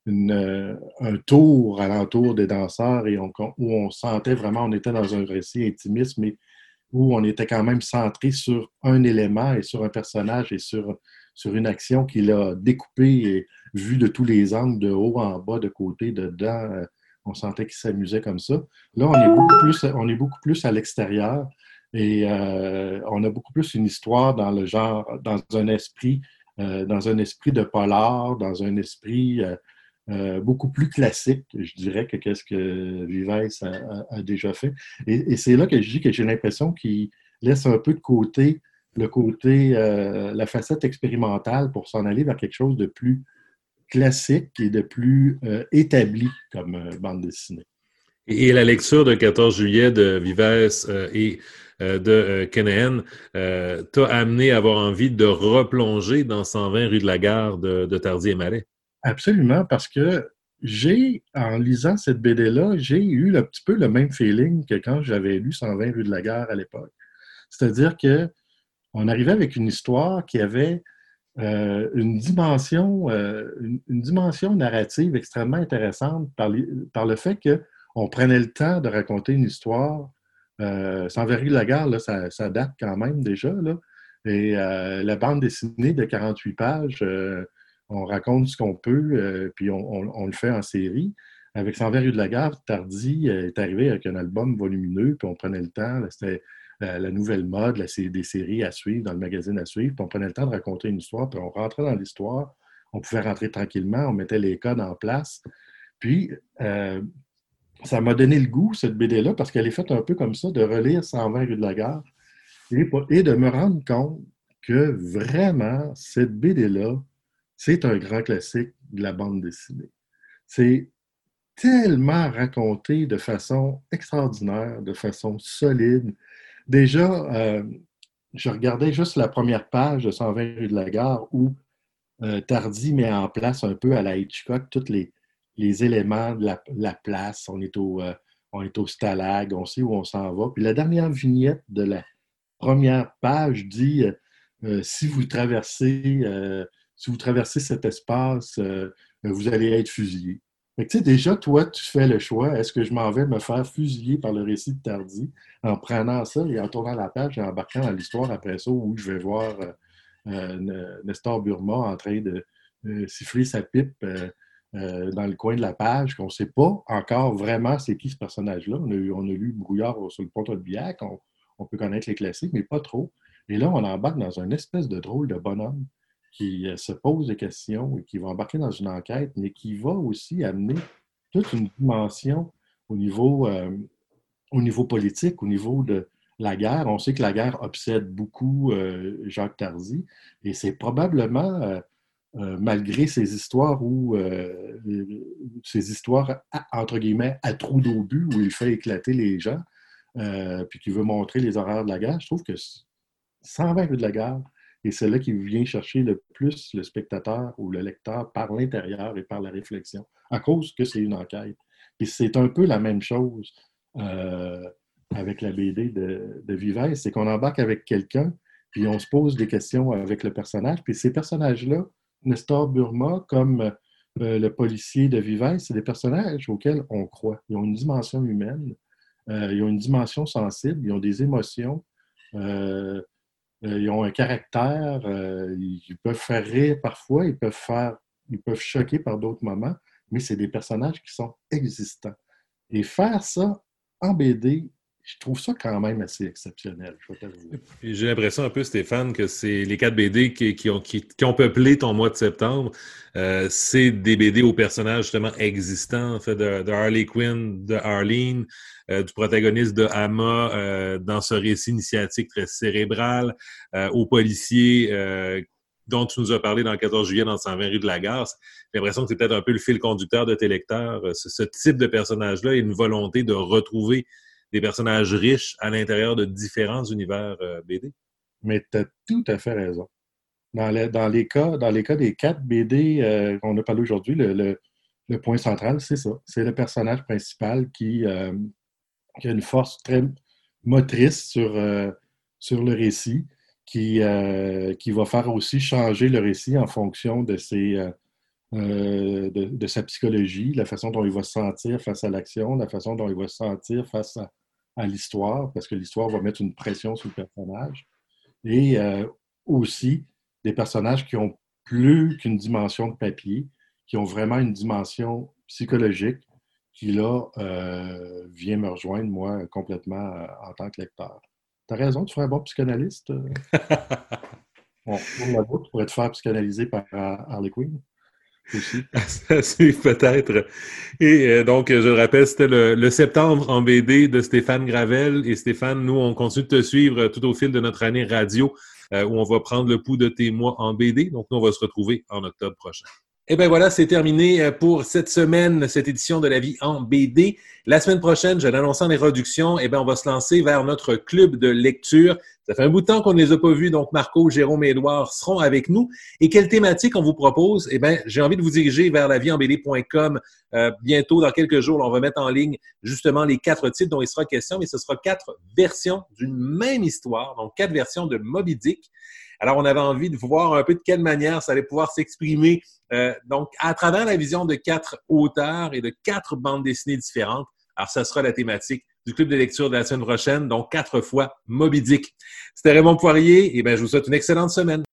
une, un tour alentour des danseurs et on, où on sentait vraiment, on était dans un récit intimiste, mais où on était quand même centré sur un élément et sur un personnage et sur, sur une action qu'il a découpée et vue de tous les angles, de haut en bas, de côté, de dedans. On sentait qu'il s'amusait comme ça. Là, on est beaucoup plus, on est beaucoup plus à l'extérieur et euh, on a beaucoup plus une histoire dans le genre, dans un esprit, euh, dans un esprit de polar, dans un esprit euh, euh, beaucoup plus classique, je dirais, que qu'est-ce que Vives a, a, a déjà fait. Et, et c'est là que je dis que j'ai l'impression qu'il laisse un peu de côté le côté, euh, la facette expérimentale pour s'en aller vers quelque chose de plus classique et de plus euh, établi comme euh, bande dessinée. Et, et la lecture de quatorze juillet de Vives euh, et euh, de euh, Kenahan euh, t'a amené à avoir envie de replonger dans cent vingt rue de la Gare de, de Tardy et Marais. Absolument, parce que j'ai, en lisant cette B D-là, j'ai eu un petit peu le même feeling que quand j'avais lu cent vingt rue de la Gare à l'époque. C'est-à-dire qu'on arrivait avec une histoire qui avait euh, une dimension, euh, une, une dimension narrative extrêmement intéressante par, les, par le fait qu'on prenait le temps de raconter une histoire. Euh, cent vingt rue de la Gare, là, ça, ça date quand même déjà, là. Et euh, la bande dessinée de quarante-huit pages, euh, on raconte ce qu'on peut, euh, puis on, on, on le fait en série. Avec cent vingt rue de la Gare, Tardy est arrivé avec un album volumineux, puis on prenait le temps. Là, c'était la, la nouvelle mode, la, des séries à suivre, dans le magazine à suivre, puis on prenait le temps de raconter une histoire, puis on rentrait dans l'histoire. On pouvait rentrer tranquillement, on mettait les codes en place. Puis, euh, ça m'a donné le goût, cette B D-là, parce qu'elle est faite un peu comme ça, de relire cent vingt rue de la Gare et, et de me rendre compte que vraiment, cette B D-là, c'est un grand classique de la bande dessinée. C'est tellement raconté de façon extraordinaire, de façon solide. Déjà, euh, je regardais juste la première page de cent vingt rue de la Gare où euh, Tardy met en place un peu à la Hitchcock tous les, les éléments de la, la place. On est, au, euh, on est au stalag, on sait où on s'en va. Puis la dernière vignette de la première page dit euh, si vous traversez euh, si vous traversez cet espace, euh, vous allez être fusillé. Fait que, tu sais, déjà, toi, tu fais le choix. Est-ce que je m'en vais me faire fusiller par le récit de Tardy en prenant ça et en tournant la page et en embarquant dans l'histoire après ça où je vais voir euh, euh, Nestor Burma en train de euh, siffler sa pipe euh, euh, dans le coin de la page, qu'on ne sait pas encore vraiment c'est qui ce personnage-là. On a, eu, on a lu Brouillard sur le pont de Biac, on, on peut connaître les classiques, mais pas trop. Et là, on embarque dans une espèce de drôle de bonhomme qui euh, se pose des questions et qui va embarquer dans une enquête, mais qui va aussi amener toute une dimension au niveau, euh, au niveau politique, au niveau de la guerre. On sait que la guerre obsède beaucoup euh, Jacques Tardy, et c'est probablement, euh, euh, malgré ces histoires où, euh, ces histoires, à, entre guillemets, à trous d'obus, où il fait éclater les gens, euh, puis qui veut montrer les horreurs de la guerre, je trouve que cent vingt rue de la Gare, et c'est là qui vient chercher le plus le spectateur ou le lecteur par l'intérieur et par la réflexion, à cause que c'est une enquête. Et c'est un peu la même chose euh, avec la B D de, de Vives, c'est qu'on embarque avec quelqu'un, puis on se pose des questions avec le personnage, puis ces personnages-là, Nestor Burma, comme euh, le policier de Vives, c'est des personnages auxquels on croit. Ils ont une dimension humaine, euh, ils ont une dimension sensible, ils ont des émotions, euh, Euh, ils ont un caractère, euh, ils peuvent faire rire parfois, ils peuvent faire, ils peuvent choquer par d'autres moments, mais c'est des personnages qui sont existants. Et faire ça en B D, je trouve ça quand même assez exceptionnel, je vais t'avouer. J'ai l'impression un peu, Stéphane, que c'est les quatre B D qui, qui, ont, qui, qui ont peuplé ton mois de septembre. Euh, c'est des B D aux personnages justement existants, en fait, de, de Harley Quinn, de Arlene, euh, du protagoniste de Amma euh, dans ce récit initiatique très cérébral, euh, aux policiers euh, dont tu nous as parlé dans le quatorze juillet dans cent vingt rue de la Gare. J'ai l'impression que c'est peut-être un peu le fil conducteur de tes lecteurs, ce, ce type de personnage-là et une volonté de retrouver des personnages riches à l'intérieur de différents univers euh, B D. Mais tu as tout à fait raison. dans, le- dans les cas, dans les cas des quatre B D euh, qu'on a parlé aujourd'hui, le, le- le point central, c'est ça. C'est le personnage principal qui, euh, qui a une force très motrice sur, euh, sur le récit, qui, euh, qui va faire aussi changer le récit en fonction de, ses, euh, euh, de, de sa psychologie, la façon dont il va se sentir face à l'action, la façon dont il va se sentir face à, à l'histoire, parce que l'histoire va mettre une pression sur le personnage. Et euh, aussi des personnages qui ont plus qu'une dimension de papier, qui ont vraiment une dimension psychologique, qui là euh, vient me rejoindre, moi, complètement euh, en tant que lecteur. T'as raison, tu ferais un bon psychanalyste. euh. On retourne la boucle pour être faire psychanalyser par euh, Harley Quinn aussi. À suivre peut-être. Et euh, donc, je le rappelle, c'était le, le septembre en B D de Stéphane Gravel. Et Stéphane, nous, on continue de te suivre tout au fil de notre année radio euh, où on va prendre le pouls de tes mois en B D. Donc, nous, on va se retrouver en octobre prochain. Et bien voilà, c'est terminé pour cette semaine, cette édition de La Vie en B D. La semaine prochaine, je l'annonce en introduction, eh bien, on va se lancer vers notre club de lecture. Ça fait un bout de temps qu'on ne les a pas vus, donc Marco, Jérôme et Édouard seront avec nous. Et quelle thématique on vous propose? Eh bien, j'ai envie de vous diriger vers la vie en b d point com. Euh, bientôt, dans quelques jours, on va mettre en ligne justement les quatre titres dont il sera question, mais ce sera quatre versions d'une même histoire, donc quatre versions de Moby Dick. Alors, on avait envie de voir un peu de quelle manière ça allait pouvoir s'exprimer, euh, donc à travers la vision de quatre auteurs et de quatre bandes dessinées différentes. Alors, ça sera la thématique du club de lecture de la semaine prochaine, donc quatre fois Moby Dick. C'était Raymond Poirier, et bien, je vous souhaite une excellente semaine.